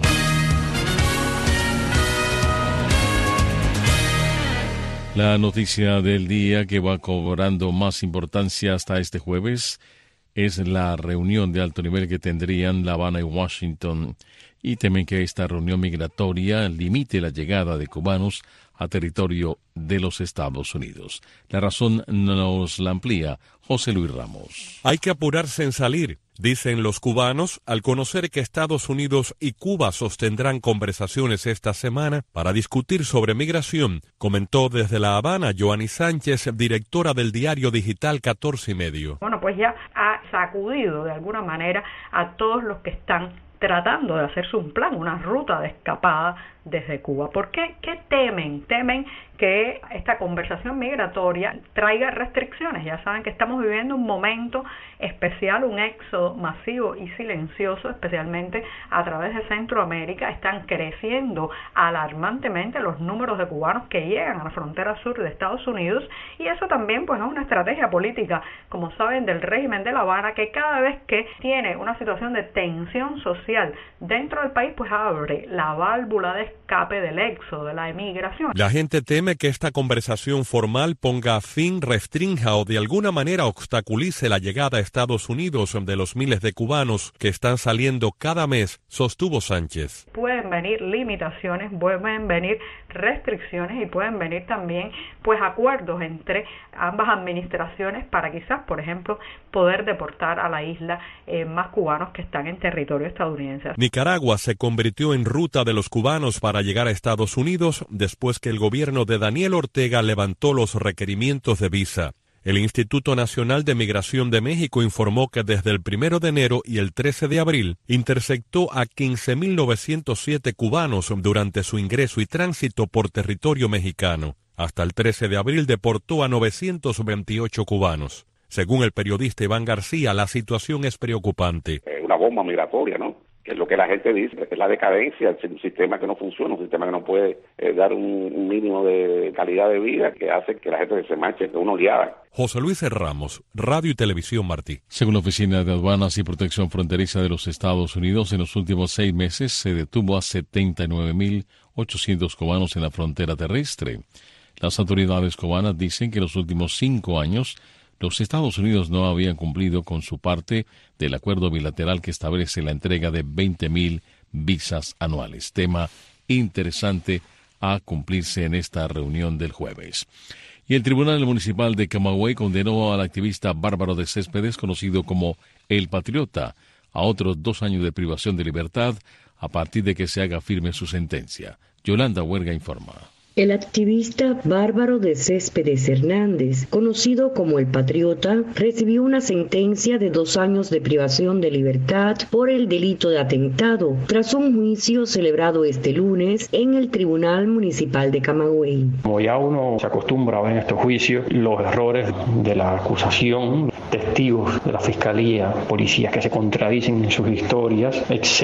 La noticia del día que va cobrando más importancia hasta este jueves es la reunión de alto nivel que tendrían La Habana y Washington, y temen que esta reunión migratoria limite la llegada de cubanos a territorio de los Estados Unidos. La razón nos la amplía José Luis Ramos. Hay que apurarse en salir, dicen los cubanos, al conocer que Estados Unidos y Cuba sostendrán conversaciones esta semana para discutir sobre migración, comentó desde La Habana Joanny Sánchez, directora del diario digital catorce y medio. Bueno, pues ya ha sacudido de alguna manera a todos los que están tratando de hacerse un plan, una ruta de escapada desde Cuba. ¿Por qué? ¿Qué temen? Temen que esta conversación migratoria traiga restricciones. Ya saben que estamos viviendo un momento especial, un éxodo masivo y silencioso, especialmente a través de Centroamérica. Están creciendo alarmantemente los números de cubanos que llegan a la frontera sur de Estados Unidos, y eso también pues es una estrategia política, como saben, del régimen de La Habana, que cada vez que tiene una situación de tensión social dentro del país, pues abre la válvula de escape del éxodo, de la emigración. La gente teme que esta conversación formal ponga fin, restrinja o de alguna manera obstaculice la llegada a Estados Unidos de los miles de cubanos que están saliendo cada mes, sostuvo Sánchez. Pueden venir limitaciones, pueden venir restricciones y pueden venir también pues acuerdos entre ambas administraciones para quizás, por ejemplo, poder deportar a la isla eh, más cubanos que están en territorio estadounidense. Nicaragua se convirtió en ruta de los cubanos para llegar a Estados Unidos después que el gobierno de Daniel Ortega levantó los requerimientos de visa. El Instituto Nacional de Migración de México informó que desde el primero de enero y el trece de abril interceptó a quince mil novecientos siete cubanos durante su ingreso y tránsito por territorio mexicano. Hasta el trece de abril deportó a novecientos veintiocho cubanos. Según el periodista Iván García, la situación es preocupante. Una bomba migratoria, ¿no? Que es lo que la gente dice, que es la decadencia, es un sistema que no funciona, un sistema que no puede eh, dar un mínimo de calidad de vida, que hace que la gente se marche de una oleada. José Luis Ramos, Radio y Televisión Martí. Según la Oficina de Aduanas y Protección Fronteriza de los Estados Unidos, en los últimos seis meses se detuvo a setenta y nueve mil ochocientos cubanos en la frontera terrestre. Las autoridades cubanas dicen que en los últimos cinco años los Estados Unidos no habían cumplido con su parte del acuerdo bilateral que establece la entrega de veinte mil visas anuales. Tema interesante a cumplirse en esta reunión del jueves. Y el Tribunal Municipal de Camagüey condenó al activista Bárbaro de Céspedes, conocido como El Patriota, a otros dos años de privación de libertad a partir de que se haga firme su sentencia. Yolanda Huerga informa. El activista Bárbaro de Céspedes Hernández, conocido como El Patriota, recibió una sentencia de dos años de privación de libertad por el delito de atentado, tras un juicio celebrado este lunes en el Tribunal Municipal de Camagüey. Como ya uno se acostumbra a ver en estos juicios, los errores de la acusación, testigos de la Fiscalía, policías que se contradicen en sus historias, exceso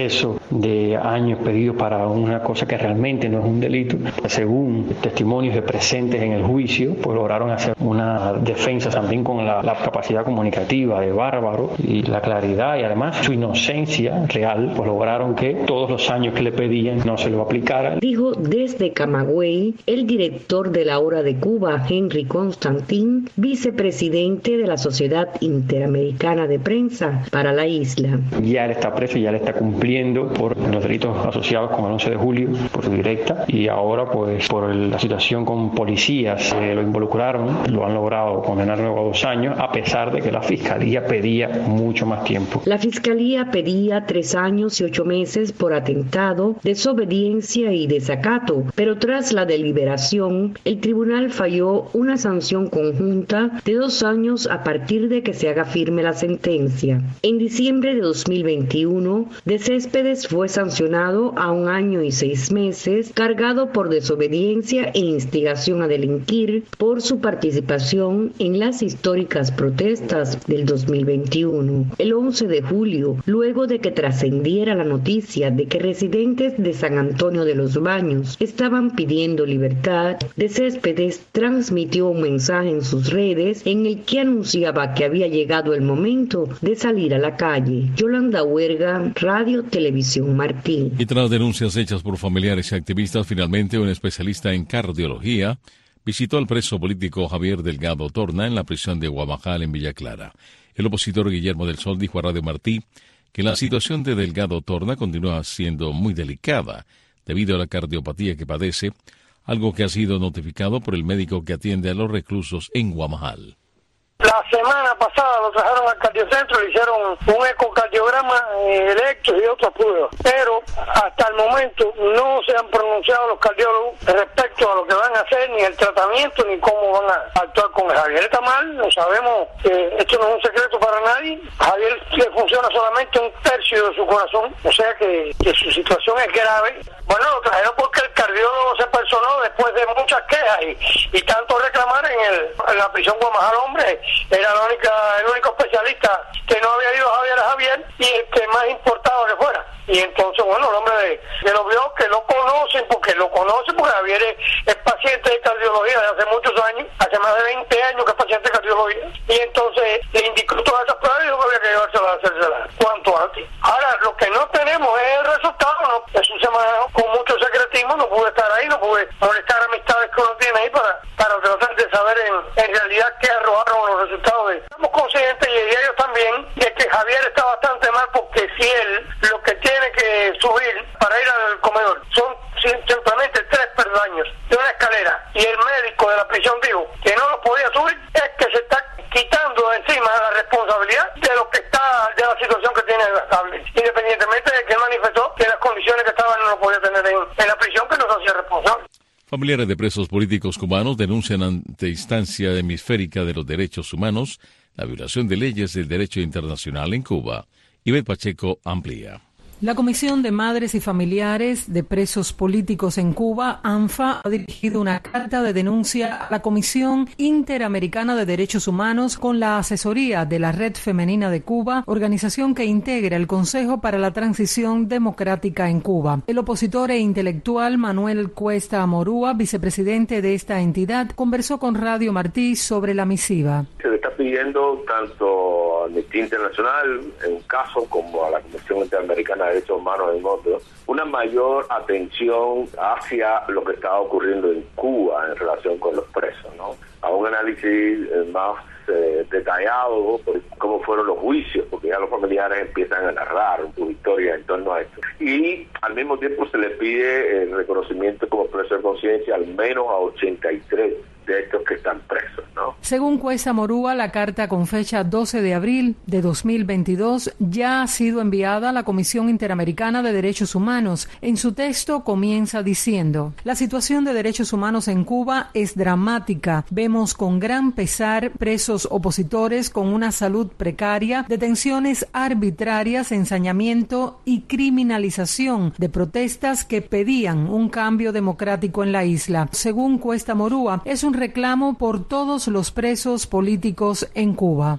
de años pedidos para una cosa que realmente no es un delito. Según testimonios de presentes en el juicio, pues lograron hacer una defensa también con la, la capacidad comunicativa de Bárbaro y la claridad y además su inocencia real, pues lograron que todos los años que le pedían no se lo aplicaran. Dijo desde Camagüey el director de la Hora de Cuba, Henry Constantin, vicepresidente de la Sociedad Interamericana de Prensa para la isla. Ya él está preso, ya él está cumpliendo por los delitos asociados con el once de julio, por su directa, y ahora pues por el, la situación con policías que lo involucraron, lo han logrado condenar luego a dos años, a pesar de que la Fiscalía pedía mucho más tiempo. La Fiscalía pedía tres años y ocho meses por atentado, desobediencia y desacato, pero tras la deliberación, el tribunal falló una sanción conjunta de dos años a partir de que se haga firme la sentencia. En diciembre de dos mil veintiuno, De Céspedes fue sancionado a un año y seis meses, cargado por desobediencia e instigación a delinquir por su participación en las históricas protestas del dos mil veintiuno. El once de julio, luego de que trascendiera la noticia de que residentes de San Antonio de los Baños estaban pidiendo libertad, De Céspedes transmitió un mensaje en sus redes en el que anunciaba que había llegado el momento de salir a la calle. Yolanda Huerga, Radio Televisión Martí. Y tras denuncias hechas por familiares y activistas, finalmente un especialista en cardiología visitó al preso político Javier Delgado Torna en la prisión de Guamajal en Villa Clara. El opositor Guillermo del Sol dijo a Radio Martí que la situación de Delgado Torna continúa siendo muy delicada debido a la cardiopatía que padece, algo que ha sido notificado por el médico que atiende a los reclusos en Guamajal. La semana pasada lo trajeron al cardiocentro, le hicieron un ecocardiograma, eh, electros y otras pruebas, pero hasta el momento no se han pronunciado los cardiólogos respecto a lo que van a hacer, ni el tratamiento, ni cómo van a actuar con Javier. Está mal, lo sabemos, eh, esto no es un secreto para nadie. Javier le funciona solamente un tercio de su corazón, o sea que, que su situación es grave. Bueno, lo trajeron porque el cardiólogo se personó después de muchas quejas y, y tanto reclamar en, el, en la prisión Guamajal, hombre. Era la única, el único especialista que no había ido Javier a Javier y el que más importaba que fuera. Y entonces, bueno, el hombre de, de lo vio, que lo conocen, porque lo conocen, porque Javier es, es paciente de cardiología desde hace muchos años, hace más de veinte años que es paciente de cardiología. Y entonces le indicó todas esas pruebas y dijo que había que llevársela a hacérsela cuanto antes. Ahora, lo que no tenemos es el resultado, ¿no? Eso se manejó con mucho secretismo, no pude estar ahí, no pude molestar amistades que uno tiene ahí para, para tratar de saber en, en realidad qué arrojaron los resultados. Estamos conscientes, y ellos también, de que Javier está bastante mal, porque si él lo que tiene que subir para ir al comedor son simplemente tres peldaños de una escalera, y el médico de la prisión dijo que no lo podía subir, es que se está quitando de encima la responsabilidad de lo que está, de la situación que tiene estable, independientemente de que él manifestó que las condiciones que estaban no lo podía tener en, en la prisión, que no se hacía responsable. Familiares de presos políticos cubanos denuncian ante instancia hemisférica de los derechos humanos la violación de leyes del derecho internacional en Cuba. Ivette Pacheco amplía. La Comisión de Madres y Familiares de Presos Políticos en Cuba, ANFA, ha dirigido una carta de denuncia a la Comisión Interamericana de Derechos Humanos con la asesoría de la Red Femenina de Cuba, organización que integra el Consejo para la Transición Democrática en Cuba. El opositor e intelectual Manuel Cuesta Amorúa, vicepresidente de esta entidad, conversó con Radio Martí sobre la misiva. Se le está pidiendo tanto a Amnistía Internacional en un caso como a la Comisión Interamericana de Derechos Humanos en otro, una mayor atención hacia lo que está ocurriendo en Cuba en relación con los presos, ¿no? A un análisis eh, más eh, detallado por cómo fueron los juicios, porque ya los familiares empiezan a narrar su historia en torno a esto. Y al mismo tiempo se le pide el reconocimiento como preso de conciencia al menos a ochenta y tres de estos que están presos, ¿no? Según Cuesta Morúa, la carta con fecha doce de abril de dos mil veintidós ya ha sido enviada a la Comisión Interamericana de Derechos Humanos. En su texto comienza diciendo: la situación de derechos humanos en Cuba es dramática. Vemos con gran pesar presos opositores con una salud precaria, detenciones arbitrarias, ensañamiento y criminalización de protestas que pedían un cambio democrático en la isla. Según Cuesta Morúa, es un reclamo por todos los presos políticos en Cuba. La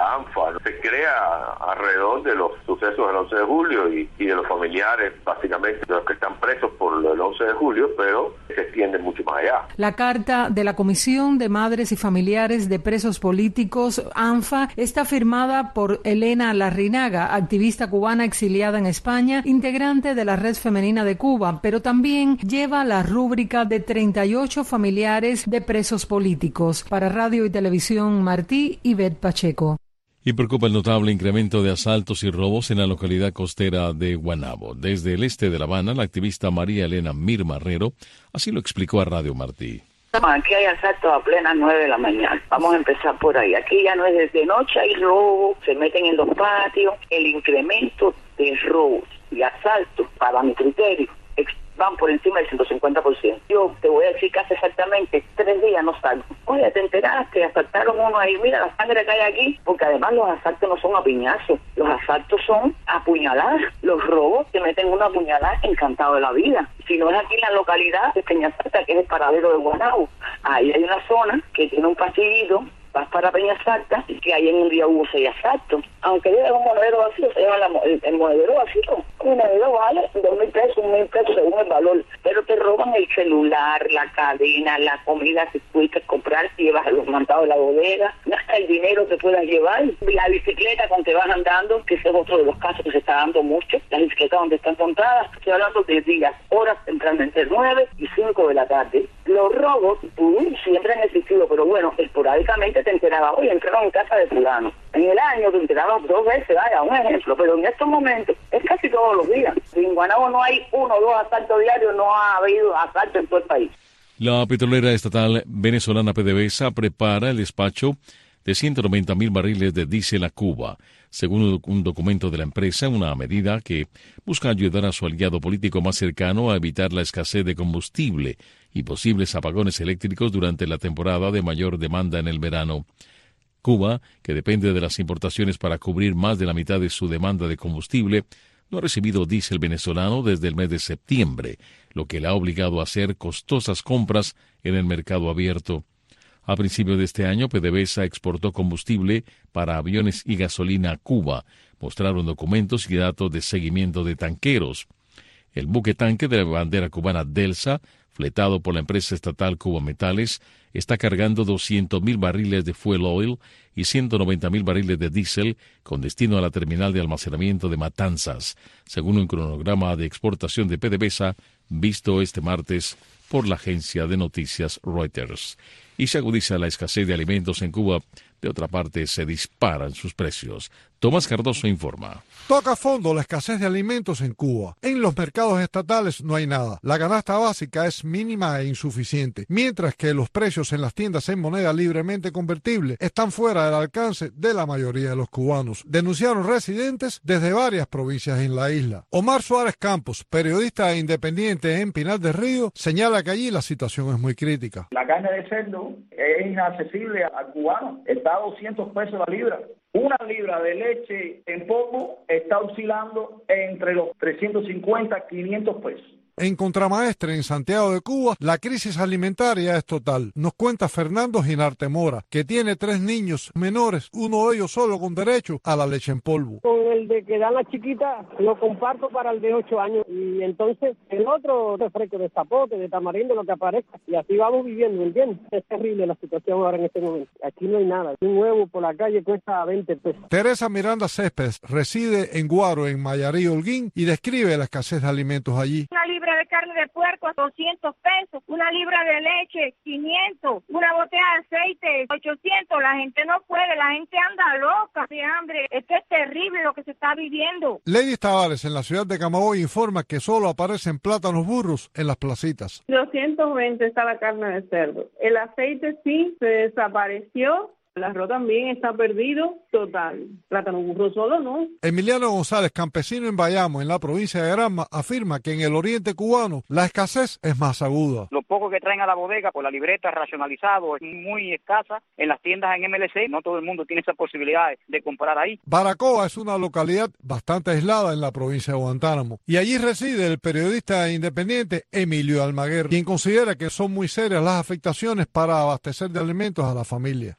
la ANFA, ¿no? Se crea alrededor de los sucesos del once de julio y, y de los familiares, básicamente, de los que están presos por el once de julio, pero se extiende mucho más allá. La carta de la Comisión de Madres y Familiares de Presos Políticos, ANFA, está firmada por Elena Larrinaga, activista cubana exiliada en España, integrante de la Red Femenina de Cuba, pero también lleva la rúbrica de treinta y ocho familiares de presos políticos. Para Radio y Televisión Martí, Ivette Pacheco. Y preocupa el notable incremento de asaltos y robos en la localidad costera de Guanabo. Desde el este de La Habana, la activista María Elena Mir Marrero así lo explicó a Radio Martí. Aquí hay asaltos a plena nueve de la mañana. Vamos a empezar por ahí. Aquí ya no es desde noche, hay robo, se meten en los patios. El incremento de robos y asaltos, para mi criterio, van por encima del ciento cincuenta por ciento. Yo te voy a decir que hace exactamente tres días no salgo. Oye, te enteraste, asaltaron uno ahí, mira la sangre que hay aquí, porque además los asaltos no son a piñazos, los asaltos son a puñaladas. Los robos te meten una puñalada encantado de la vida. Si no es aquí en la localidad de Peñasalta, que es el paradero de Guanabo, ahí hay una zona que tiene un pasillito, vas para Peñasalta, que ahí en un día hubo seis asaltos. Aunque lleve un monedero vacío, se llama la, el, el monedero vacío. Un monedero vale dos mil pesos, un mil pesos según el valor. Pero te roban el celular, la cadena, la comida que pudiste comprar, si llevas los mandados de la bodega, hasta el dinero que puedas llevar, la bicicleta con que vas andando, que ese es otro de los casos que se está dando mucho, las bicicletas donde están contadas. Estoy hablando de días, horas tempranas, entre nueve y cinco de la tarde. Los robos uh, siempre han existido, pero bueno, esporádicamente te enterabas, oye, entraron en casa de fulano. En el año te enterabas dos veces, vaya, un ejemplo, pero en estos momentos es casi todos los días. En Guanabo no hay uno o dos asaltos diarios, no ha habido asaltos en todo el país. La petrolera estatal venezolana PDVSA prepara el despacho de ciento noventa mil barriles de diésel a Cuba, según un documento de la empresa, una medida que busca ayudar a su aliado político más cercano a evitar la escasez de combustible y posibles apagones eléctricos durante la temporada de mayor demanda en el verano. Cuba, que depende de las importaciones para cubrir más de la mitad de su demanda de combustible, no ha recibido diésel venezolano desde el mes de septiembre, lo que le ha obligado a hacer costosas compras en el mercado abierto. A principios de este año, PDVSA exportó combustible para aviones y gasolina a Cuba, mostraron documentos y datos de seguimiento de tanqueros. El buque tanque de la bandera cubana Delsa, fletado por la empresa estatal Cuba Metales, está cargando doscientos mil barriles de fuel oil y ciento noventa mil barriles de diésel con destino a la terminal de almacenamiento de Matanzas, según un cronograma de exportación de PDVSA visto este martes por la agencia de noticias Reuters. Y se agudiza la escasez de alimentos en Cuba. De otra parte, se disparan sus precios. Tomás Cardoso informa. Toca a fondo la escasez de alimentos en Cuba. En los mercados estatales no hay nada. La canasta básica es mínima e insuficiente, mientras que los precios en las tiendas en moneda libremente convertible están fuera del alcance de la mayoría de los cubanos, denunciaron residentes desde varias provincias en la isla. Omar Suárez Campos, periodista independiente en Pinar del Río, señala que allí la situación es muy crítica. La carne de cerdo es inaccesible al cubano, está a doscientos pesos la libra. Una libra de leche en polvo está oscilando entre los trescientos cincuenta a quinientos pesos. En Contramaestre, en Santiago de Cuba, la crisis alimentaria es total. Nos cuenta Fernando Ginarte Mora, que tiene tres niños menores, uno de ellos solo con derecho a la leche en polvo. Con el de que dan la chiquita, lo comparto para el de ocho años. Y entonces el otro refresco de zapote, de tamarindo, lo que aparezca. Y así vamos viviendo, ¿entiendes? Es terrible la situación ahora en este momento. Aquí no hay nada. Un huevo por la calle cuesta veinte pesos. Teresa Miranda Céspedes reside en Guaro, en Mayarí, Holguín, y describe la escasez de alimentos allí. Una libra de carne de puerco a doscientos pesos, una libra de leche quinientos, una botella de aceite ochocientos. La gente no puede, la gente anda loca de hambre. Esto es terrible lo que se está viviendo. Lady Tavares, en la ciudad de Camagüey, informa que solo aparecen plátanos burros en las placitas. doscientos veinte está la carne de cerdo. El aceite sí se desapareció. El arroz también está perdido total. Plátano burro solo no. Emiliano González, campesino en Bayamo, en la provincia de Granma, afirma que en el oriente cubano la escasez es más aguda. Lo poco que traen a la bodega por la libreta racionalizado es muy escasa. En las tiendas en M L C no todo el mundo tiene esa posibilidad de comprar ahí. Baracoa es una localidad bastante aislada en la provincia de Guantánamo. Y allí reside el periodista independiente Emilio Almaguer, quien considera que son muy serias las afectaciones para abastecer de alimentos a la familia. El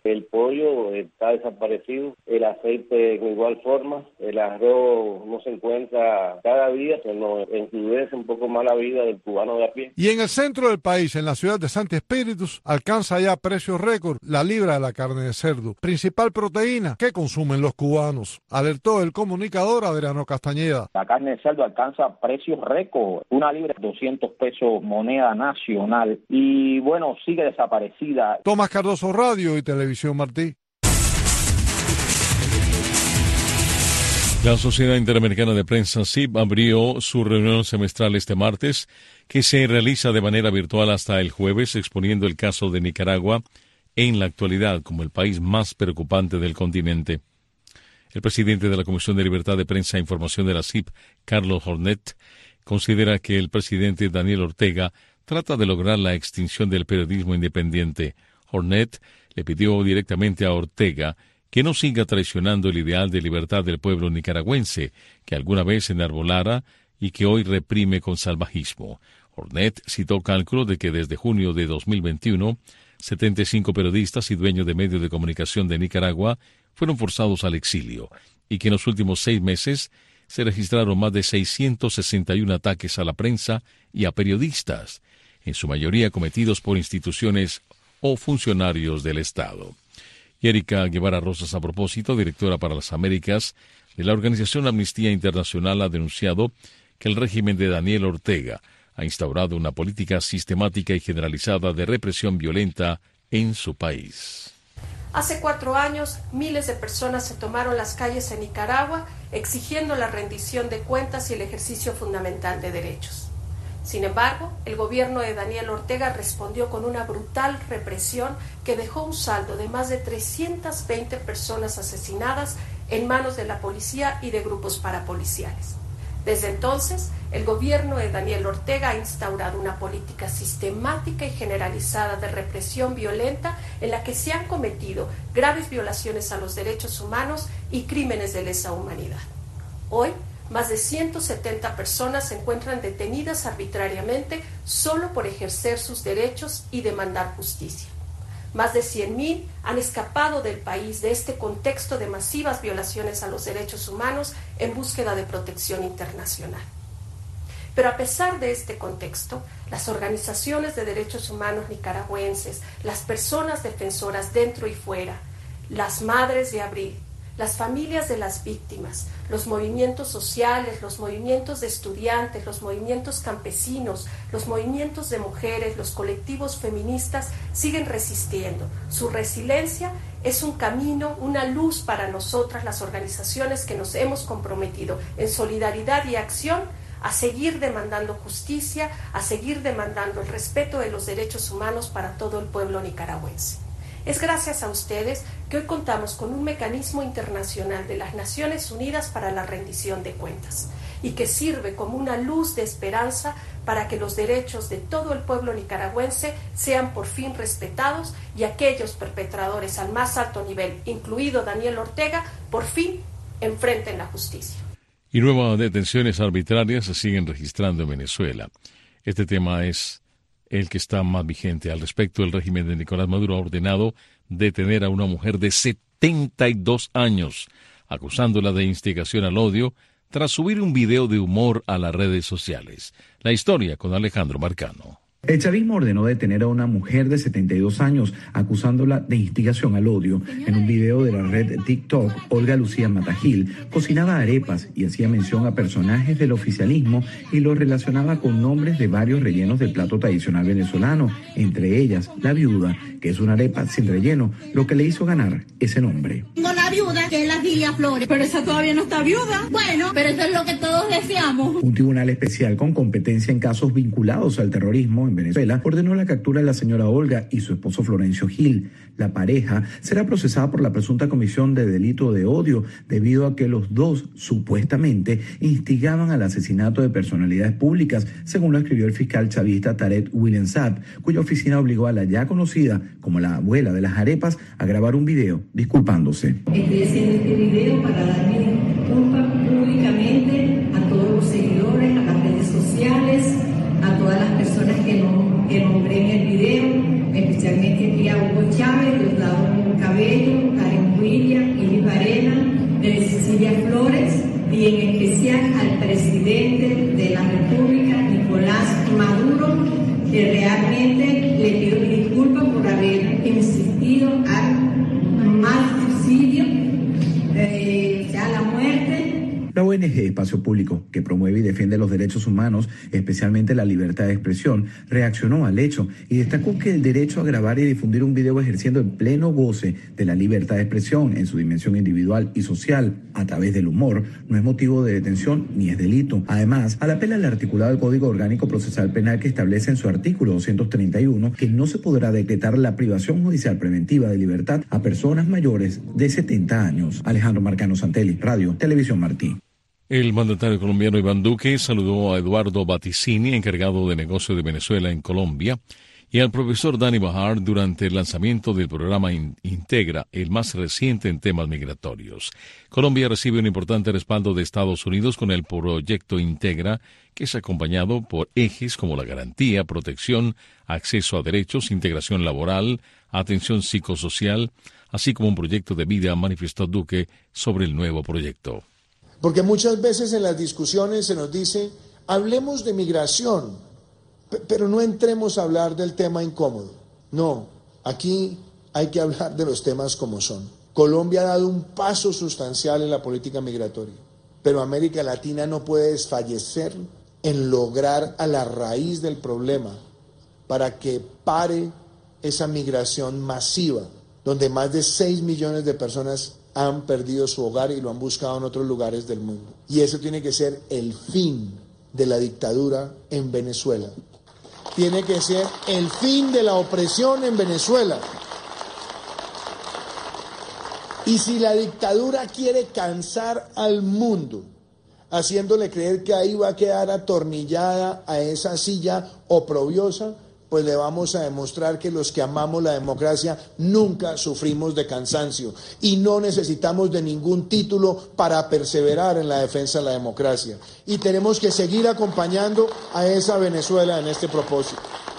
pollo está desaparecido, el aceite en igual forma, el arroz no se encuentra cada día, se nos encrudece un poco más la vida del cubano de a pie. Y en el centro del país, en la ciudad de Santi Espíritus, alcanza ya precios récord la libra de la carne de cerdo, principal proteína que consumen los cubanos, alertó el comunicador Adriano Castañeda. La carne de cerdo alcanza precios récord, una libra doscientos pesos moneda nacional y bueno, sigue desaparecida. Tomás Cardoso, Radio y Televisión Martí. La Sociedad Interamericana de Prensa S I P abrió su reunión semestral este martes, que se realiza de manera virtual hasta el jueves, exponiendo el caso de Nicaragua en la actualidad como el país más preocupante del continente. El presidente de la Comisión de Libertad de Prensa e Información de la S I P, Carlos Hornet, considera que el presidente Daniel Ortega trata de lograr la extinción del periodismo independiente. Hornet le pidió directamente a Ortega que no siga traicionando el ideal de libertad del pueblo nicaragüense, que alguna vez enarbolara y que hoy reprime con salvajismo. Hornet citó cálculo de que desde junio de dos mil veintiuno, setenta y cinco periodistas y dueños de medios de comunicación de Nicaragua fueron forzados al exilio, y que en los últimos seis meses se registraron más de seiscientos sesenta y uno ataques a la prensa y a periodistas, en su mayoría cometidos por instituciones o funcionarios del Estado. Y Erika Guevara Rosas, a propósito, directora para las Américas de la organización Amnistía Internacional, ha denunciado que el régimen de Daniel Ortega ha instaurado una política sistemática y generalizada de represión violenta en su país. Hace cuatro años, miles de personas se tomaron las calles en Nicaragua exigiendo la rendición de cuentas y el ejercicio fundamental de derechos. Sin embargo, el gobierno de Daniel Ortega respondió con una brutal represión que dejó un saldo de más de trescientas veinte personas asesinadas en manos de la policía y de grupos parapoliciales. Desde entonces, el gobierno de Daniel Ortega ha instaurado una política sistemática y generalizada de represión violenta en la que se han cometido graves violaciones a los derechos humanos y crímenes de lesa humanidad. Hoy, más de ciento setenta personas se encuentran detenidas arbitrariamente solo por ejercer sus derechos y demandar justicia. Más de cien mil han escapado del país de este contexto de masivas violaciones a los derechos humanos en búsqueda de protección internacional. Pero a pesar de este contexto, las organizaciones de derechos humanos nicaragüenses, las personas defensoras dentro y fuera, las Madres de Abril, las familias de las víctimas, los movimientos sociales, los movimientos de estudiantes, los movimientos campesinos, los movimientos de mujeres, los colectivos feministas siguen resistiendo. Su resiliencia es un camino, una luz para nosotras, las organizaciones que nos hemos comprometido en solidaridad y acción a seguir demandando justicia, a seguir demandando el respeto de los derechos humanos para todo el pueblo nicaragüense. Es gracias a ustedes que hoy contamos con un mecanismo internacional de las Naciones Unidas para la rendición de cuentas y que sirve como una luz de esperanza para que los derechos de todo el pueblo nicaragüense sean por fin respetados y aquellos perpetradores al más alto nivel, incluido Daniel Ortega, por fin enfrenten la justicia. Y nuevas detenciones arbitrarias se siguen registrando en Venezuela. Este tema es el que está más vigente. Al respecto, el régimen de Nicolás Maduro ha ordenado detener a una mujer de setenta y dos años, acusándola de instigación al odio, tras subir un video de humor a las redes sociales. La historia con Alejandro Marcano. El chavismo ordenó detener a una mujer de setenta y dos años, acusándola de instigación al odio. En un video de la red TikTok, Olga Lucía Matagil cocinaba arepas y hacía mención a personajes del oficialismo y lo relacionaba con nombres de varios rellenos del plato tradicional venezolano, entre ellas la viuda, que es una arepa sin relleno, lo que le hizo ganar ese nombre. Tengo la viuda, que es la Lilia Flores, pero esa todavía no está viuda. Bueno, pero eso es lo que todos deseamos. Un tribunal especial con competencia en casos vinculados al terrorismo en Venezuela ordenó la captura de la señora Olga y su esposo Florencio Gil. La pareja será procesada por la presunta comisión de delito de odio debido a que los dos supuestamente instigaban al asesinato de personalidades públicas, según lo escribió el fiscal chavista Tarek William Saab, cuya oficina obligó a la ya conocida como la abuela de las arepas a grabar un video disculpándose. Estoy haciendo este video para darme disculpas públicamente a todos los seguidores, a las redes sociales, a todas las personas que, no, que nombré en el video, especialmente aquí a Hugo Chávez, Diosdado Cabello, Eh, realmente le pido disculpas por haber insistido al más suicidio, eh, sea la muerte. La O N G Espacio Público, que promueve y defiende los derechos humanos, especialmente la libertad de expresión, reaccionó al hecho y destacó que el derecho a grabar y difundir un video ejerciendo el pleno goce de la libertad de expresión en su dimensión individual y social a través del humor no es motivo de detención ni es delito. Además, al apela al articulado del Código Orgánico Procesal Penal que establece en su artículo doscientos treinta y uno que no se podrá decretar la privación judicial preventiva de libertad a personas mayores de setenta años. Alejandro Marcano Santelli, Radio Televisión Martí. El mandatario colombiano Iván Duque saludó a Eduardo Baticini, encargado de negocio de Venezuela en Colombia, y al profesor Dani Bahar durante el lanzamiento del programa Integra, el más reciente en temas migratorios. Colombia recibe un importante respaldo de Estados Unidos con el proyecto Integra, que es acompañado por ejes como la garantía, protección, acceso a derechos, integración laboral, atención psicosocial, así como un proyecto de vida, manifestó Duque sobre el nuevo proyecto. Porque muchas veces en las discusiones se nos dice, hablemos de migración, pero no entremos a hablar del tema incómodo. No, aquí hay que hablar de los temas como son. Colombia ha dado un paso sustancial en la política migratoria, pero América Latina no puede desfallecer en lograr a la raíz del problema para que pare esa migración masiva, donde más de seis millones de personas han perdido su hogar y lo han buscado en otros lugares del mundo. Y eso tiene que ser el fin de la dictadura en Venezuela. Tiene que ser el fin de la opresión en Venezuela. Y si la dictadura quiere cansar al mundo, haciéndole creer que ahí va a quedar atornillada a esa silla oprobiosa, pues le vamos a demostrar que los que amamos la democracia nunca sufrimos de cansancio y no necesitamos de ningún título para perseverar en la defensa de la democracia. Y tenemos que seguir acompañando a esa Venezuela en este propósito.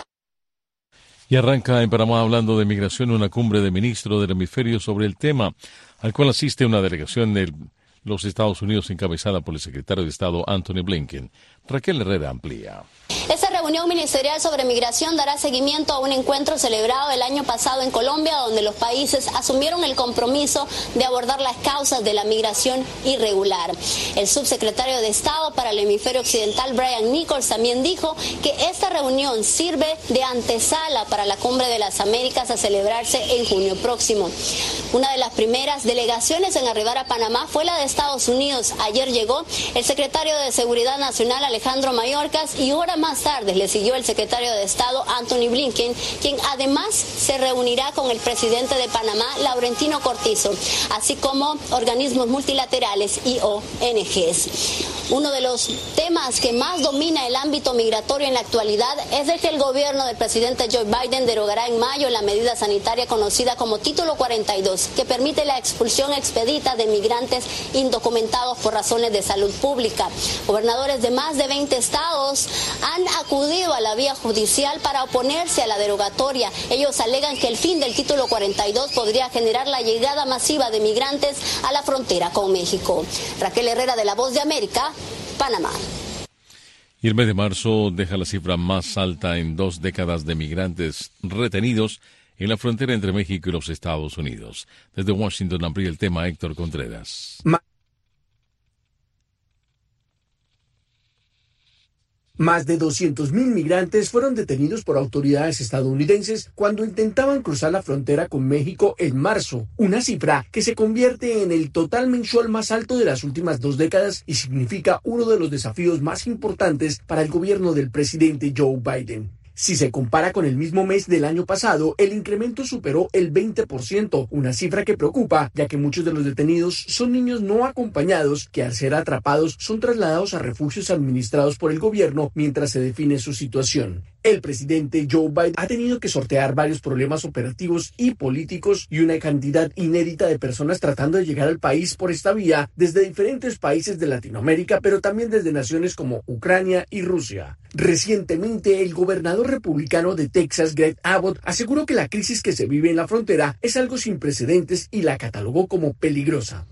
Y arranca en Panamá, hablando de migración, una cumbre de ministros del hemisferio sobre el tema, al cual asiste una delegación de los Estados Unidos encabezada por el secretario de Estado Anthony Blinken. Raquel Herrera amplía. Esta reunión ministerial sobre migración dará seguimiento a un encuentro celebrado el año pasado en Colombia, donde los países asumieron el compromiso de abordar las causas de la migración irregular. El subsecretario de Estado para el hemisferio occidental, Brian Nichols, también dijo que esta reunión sirve de antesala para la Cumbre de las Américas a celebrarse en junio próximo. Una de las primeras delegaciones en arribar a Panamá fue la de Estados Unidos. Ayer llegó el secretario de Seguridad Nacional, Alejandro Mayorkas, y horas más tarde le siguió el secretario de Estado, Anthony Blinken, quien además se reunirá con el presidente de Panamá, Laurentino Cortizo, así como organismos multilaterales y O N Ges. Uno de los temas que más domina el ámbito migratorio en la actualidad es el que el gobierno del presidente Joe Biden derogará en mayo la medida sanitaria conocida como Título cuarenta y dos, que permite la expulsión expedita de migrantes indocumentados por razones de salud pública. Gobernadores de más de veinte estados han acudido a la vía judicial para oponerse a la derogatoria. Ellos alegan que el fin del Título cuarenta y dos podría generar la llegada masiva de migrantes a la frontera con México. Raquel Herrera, de La Voz de América, Panamá. Y el mes de marzo deja la cifra más alta en dos décadas de migrantes retenidos en la frontera entre México y los Estados Unidos. Desde Washington amplía el tema Héctor Contreras. Ma Más de doscientos mil migrantes fueron detenidos por autoridades estadounidenses cuando intentaban cruzar la frontera con México en marzo, una cifra que se convierte en el total mensual más alto de las últimas dos décadas y significa uno de los desafíos más importantes para el gobierno del presidente Joe Biden. Si se compara con el mismo mes del año pasado, el incremento superó el veinte por ciento, una cifra que preocupa, ya que muchos de los detenidos son niños no acompañados que al ser atrapados son trasladados a refugios administrados por el gobierno mientras se define su situación. El presidente Joe Biden ha tenido que sortear varios problemas operativos y políticos y una cantidad inédita de personas tratando de llegar al país por esta vía desde diferentes países de Latinoamérica, pero también desde naciones como Ucrania y Rusia. Recientemente, el gobernador gobernador republicano de Texas, Greg Abbott, aseguró que la crisis que se vive en la frontera es algo sin precedentes y la catalogó como peligrosa.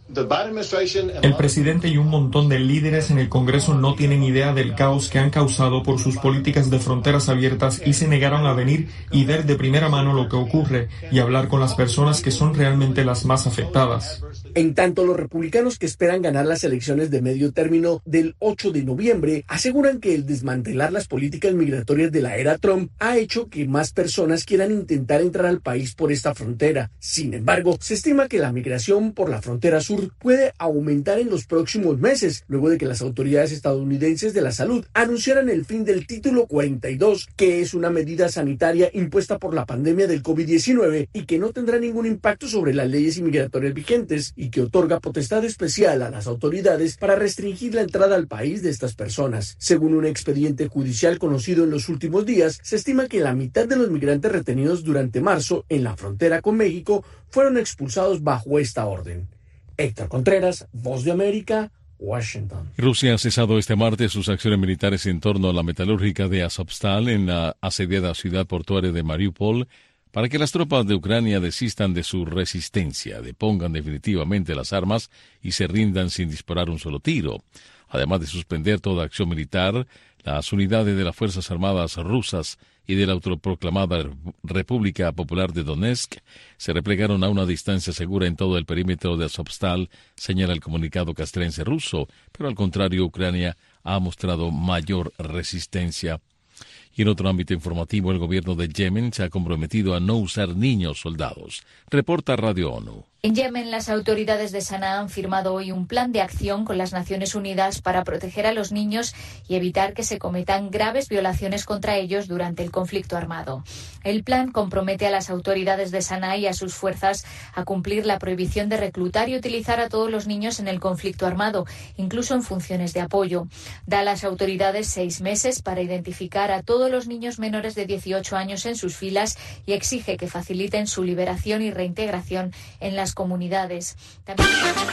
El presidente y un montón de líderes en el Congreso no tienen idea del caos que han causado por sus políticas de fronteras abiertas y se negaron a venir y ver de primera mano lo que ocurre y hablar con las personas que son realmente las más afectadas. En tanto, los republicanos que esperan ganar las elecciones de medio término del ocho de noviembre aseguran que el desmantelar las políticas migratorias de la era Trump ha hecho que más personas quieran intentar entrar al país por esta frontera. Sin embargo, se estima que la migración por la frontera sur puede aumentar en los próximos meses, luego de que las autoridades estadounidenses de la salud anunciaran el fin del Título cuarenta y dos, que es una medida sanitaria impuesta por la pandemia del COVID diecinueve y que no tendrá ningún impacto sobre las leyes inmigratorias vigentes y que otorga potestad especial a las autoridades para restringir la entrada al país de estas personas. Según un expediente judicial conocido en los últimos días, se estima que la mitad de los migrantes retenidos durante marzo en la frontera con México fueron expulsados bajo esta orden. Héctor Contreras, Voz de América, Washington. Rusia ha cesado este martes sus acciones militares en torno a la metalúrgica de Azovstal en la asediada ciudad portuaria de Mariupol para que las tropas de Ucrania desistan de su resistencia, depongan definitivamente las armas y se rindan sin disparar un solo tiro. Además de suspender toda acción militar, las unidades de las Fuerzas Armadas rusas y de la autoproclamada República Popular de Donetsk se replegaron a una distancia segura en todo el perímetro de Azovstal, señala el comunicado castrense ruso, pero al contrario, Ucrania ha mostrado mayor resistencia. Y en otro ámbito informativo, el gobierno de Yemen se ha comprometido a no usar niños soldados. Reporta Radio ONU. En Yemen, las autoridades de Sanaa han firmado hoy un plan de acción con las Naciones Unidas para proteger a los niños y evitar que se cometan graves violaciones contra ellos durante el conflicto armado. El plan compromete a las autoridades de Sanaa y a sus fuerzas a cumplir la prohibición de reclutar y utilizar a todos los niños en el conflicto armado, incluso en funciones de apoyo. Da a las autoridades seis meses para identificar a todos los niños menores de dieciocho años en sus filas y exige que faciliten su liberación y reintegración en las comunidades. También...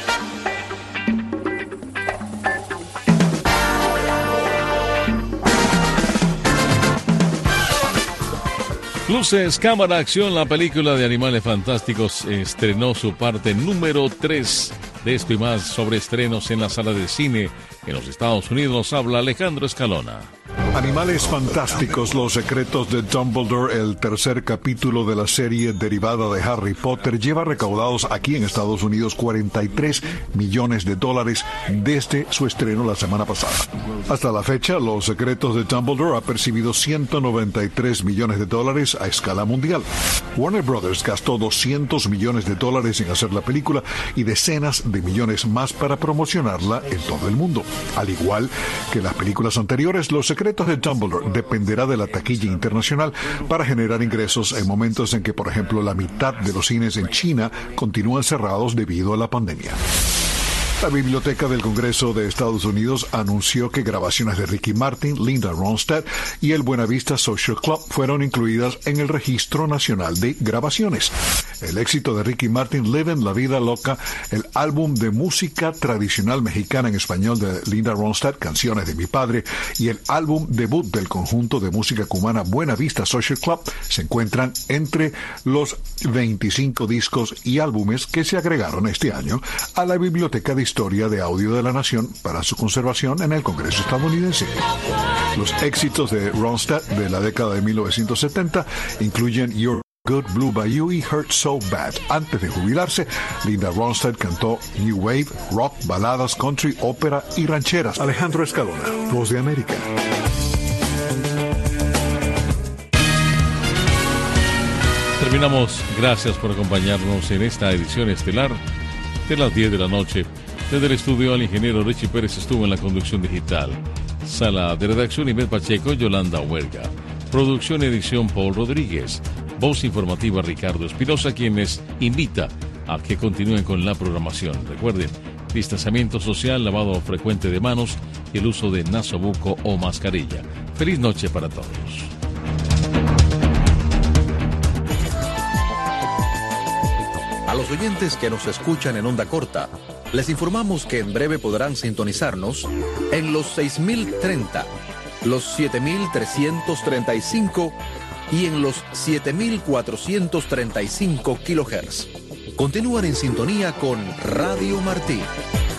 Luces, cámara, acción. La película de Animales Fantásticos estrenó su parte número tres. De esto y más sobre estrenos en la sala de cine en los Estados Unidos habla Alejandro Escalona. Animales Fantásticos, los secretos de Dumbledore, el tercer capítulo de la serie derivada de Harry Potter, lleva recaudados aquí en Estados Unidos cuarenta y tres millones de dólares desde su estreno la semana pasada. Hasta la fecha, Los secretos de Dumbledore ha percibido ciento noventa y tres millones de dólares a escala mundial. Warner Brothers gastó doscientos millones de dólares en hacer la película y decenas de millones más para promocionarla en todo el mundo. Al igual que las películas anteriores, Los secretos de Dumbledore dependerá de la taquilla internacional para generar ingresos en momentos en que, por ejemplo, la mitad de los cines en China continúan cerrados debido a la pandemia. La Biblioteca del Congreso de Estados Unidos anunció que grabaciones de Ricky Martin, Linda Ronstadt y el Buena Vista Social Club fueron incluidas en el Registro Nacional de Grabaciones. El éxito de Ricky Martin, Livin' la Vida Loca, el álbum de música tradicional mexicana en español de Linda Ronstadt, Canciones de mi Padre, y el álbum debut del conjunto de música cubana Buena Vista Social Club se encuentran entre los veinticinco discos y álbumes que se agregaron este año a la Biblioteca de Historia de Audio de la Nación para su conservación en el Congreso estadounidense. Los éxitos de Ronstadt de la década de mil novecientos setenta incluyen You're Good, Blue Bayou y Hurt So Bad. Antes de jubilarse, Linda Ronstadt cantó New Wave, rock, baladas, country, ópera y rancheras. Alejandro Escalona, Voz de América. Terminamos. Gracias por acompañarnos en esta edición estelar de las diez de la noche. Desde el estudio, el ingeniero Richie Pérez estuvo en la conducción digital. Sala de redacción, Ivette Pacheco, Yolanda Huerga. Producción y edición, Paul Rodríguez. Voz informativa, Ricardo Espinosa, quien les invita a que continúen con la programación. Recuerden, distanciamiento social, lavado frecuente de manos y el uso de nasobuco o mascarilla. Feliz noche para todos. A los oyentes que nos escuchan en onda corta, les informamos que en breve podrán sintonizarnos en los seis mil treinta, los siete mil trescientos treinta y cinco y en los siete mil cuatrocientos treinta y cinco kilohertz. Continúan en sintonía con Radio Martí.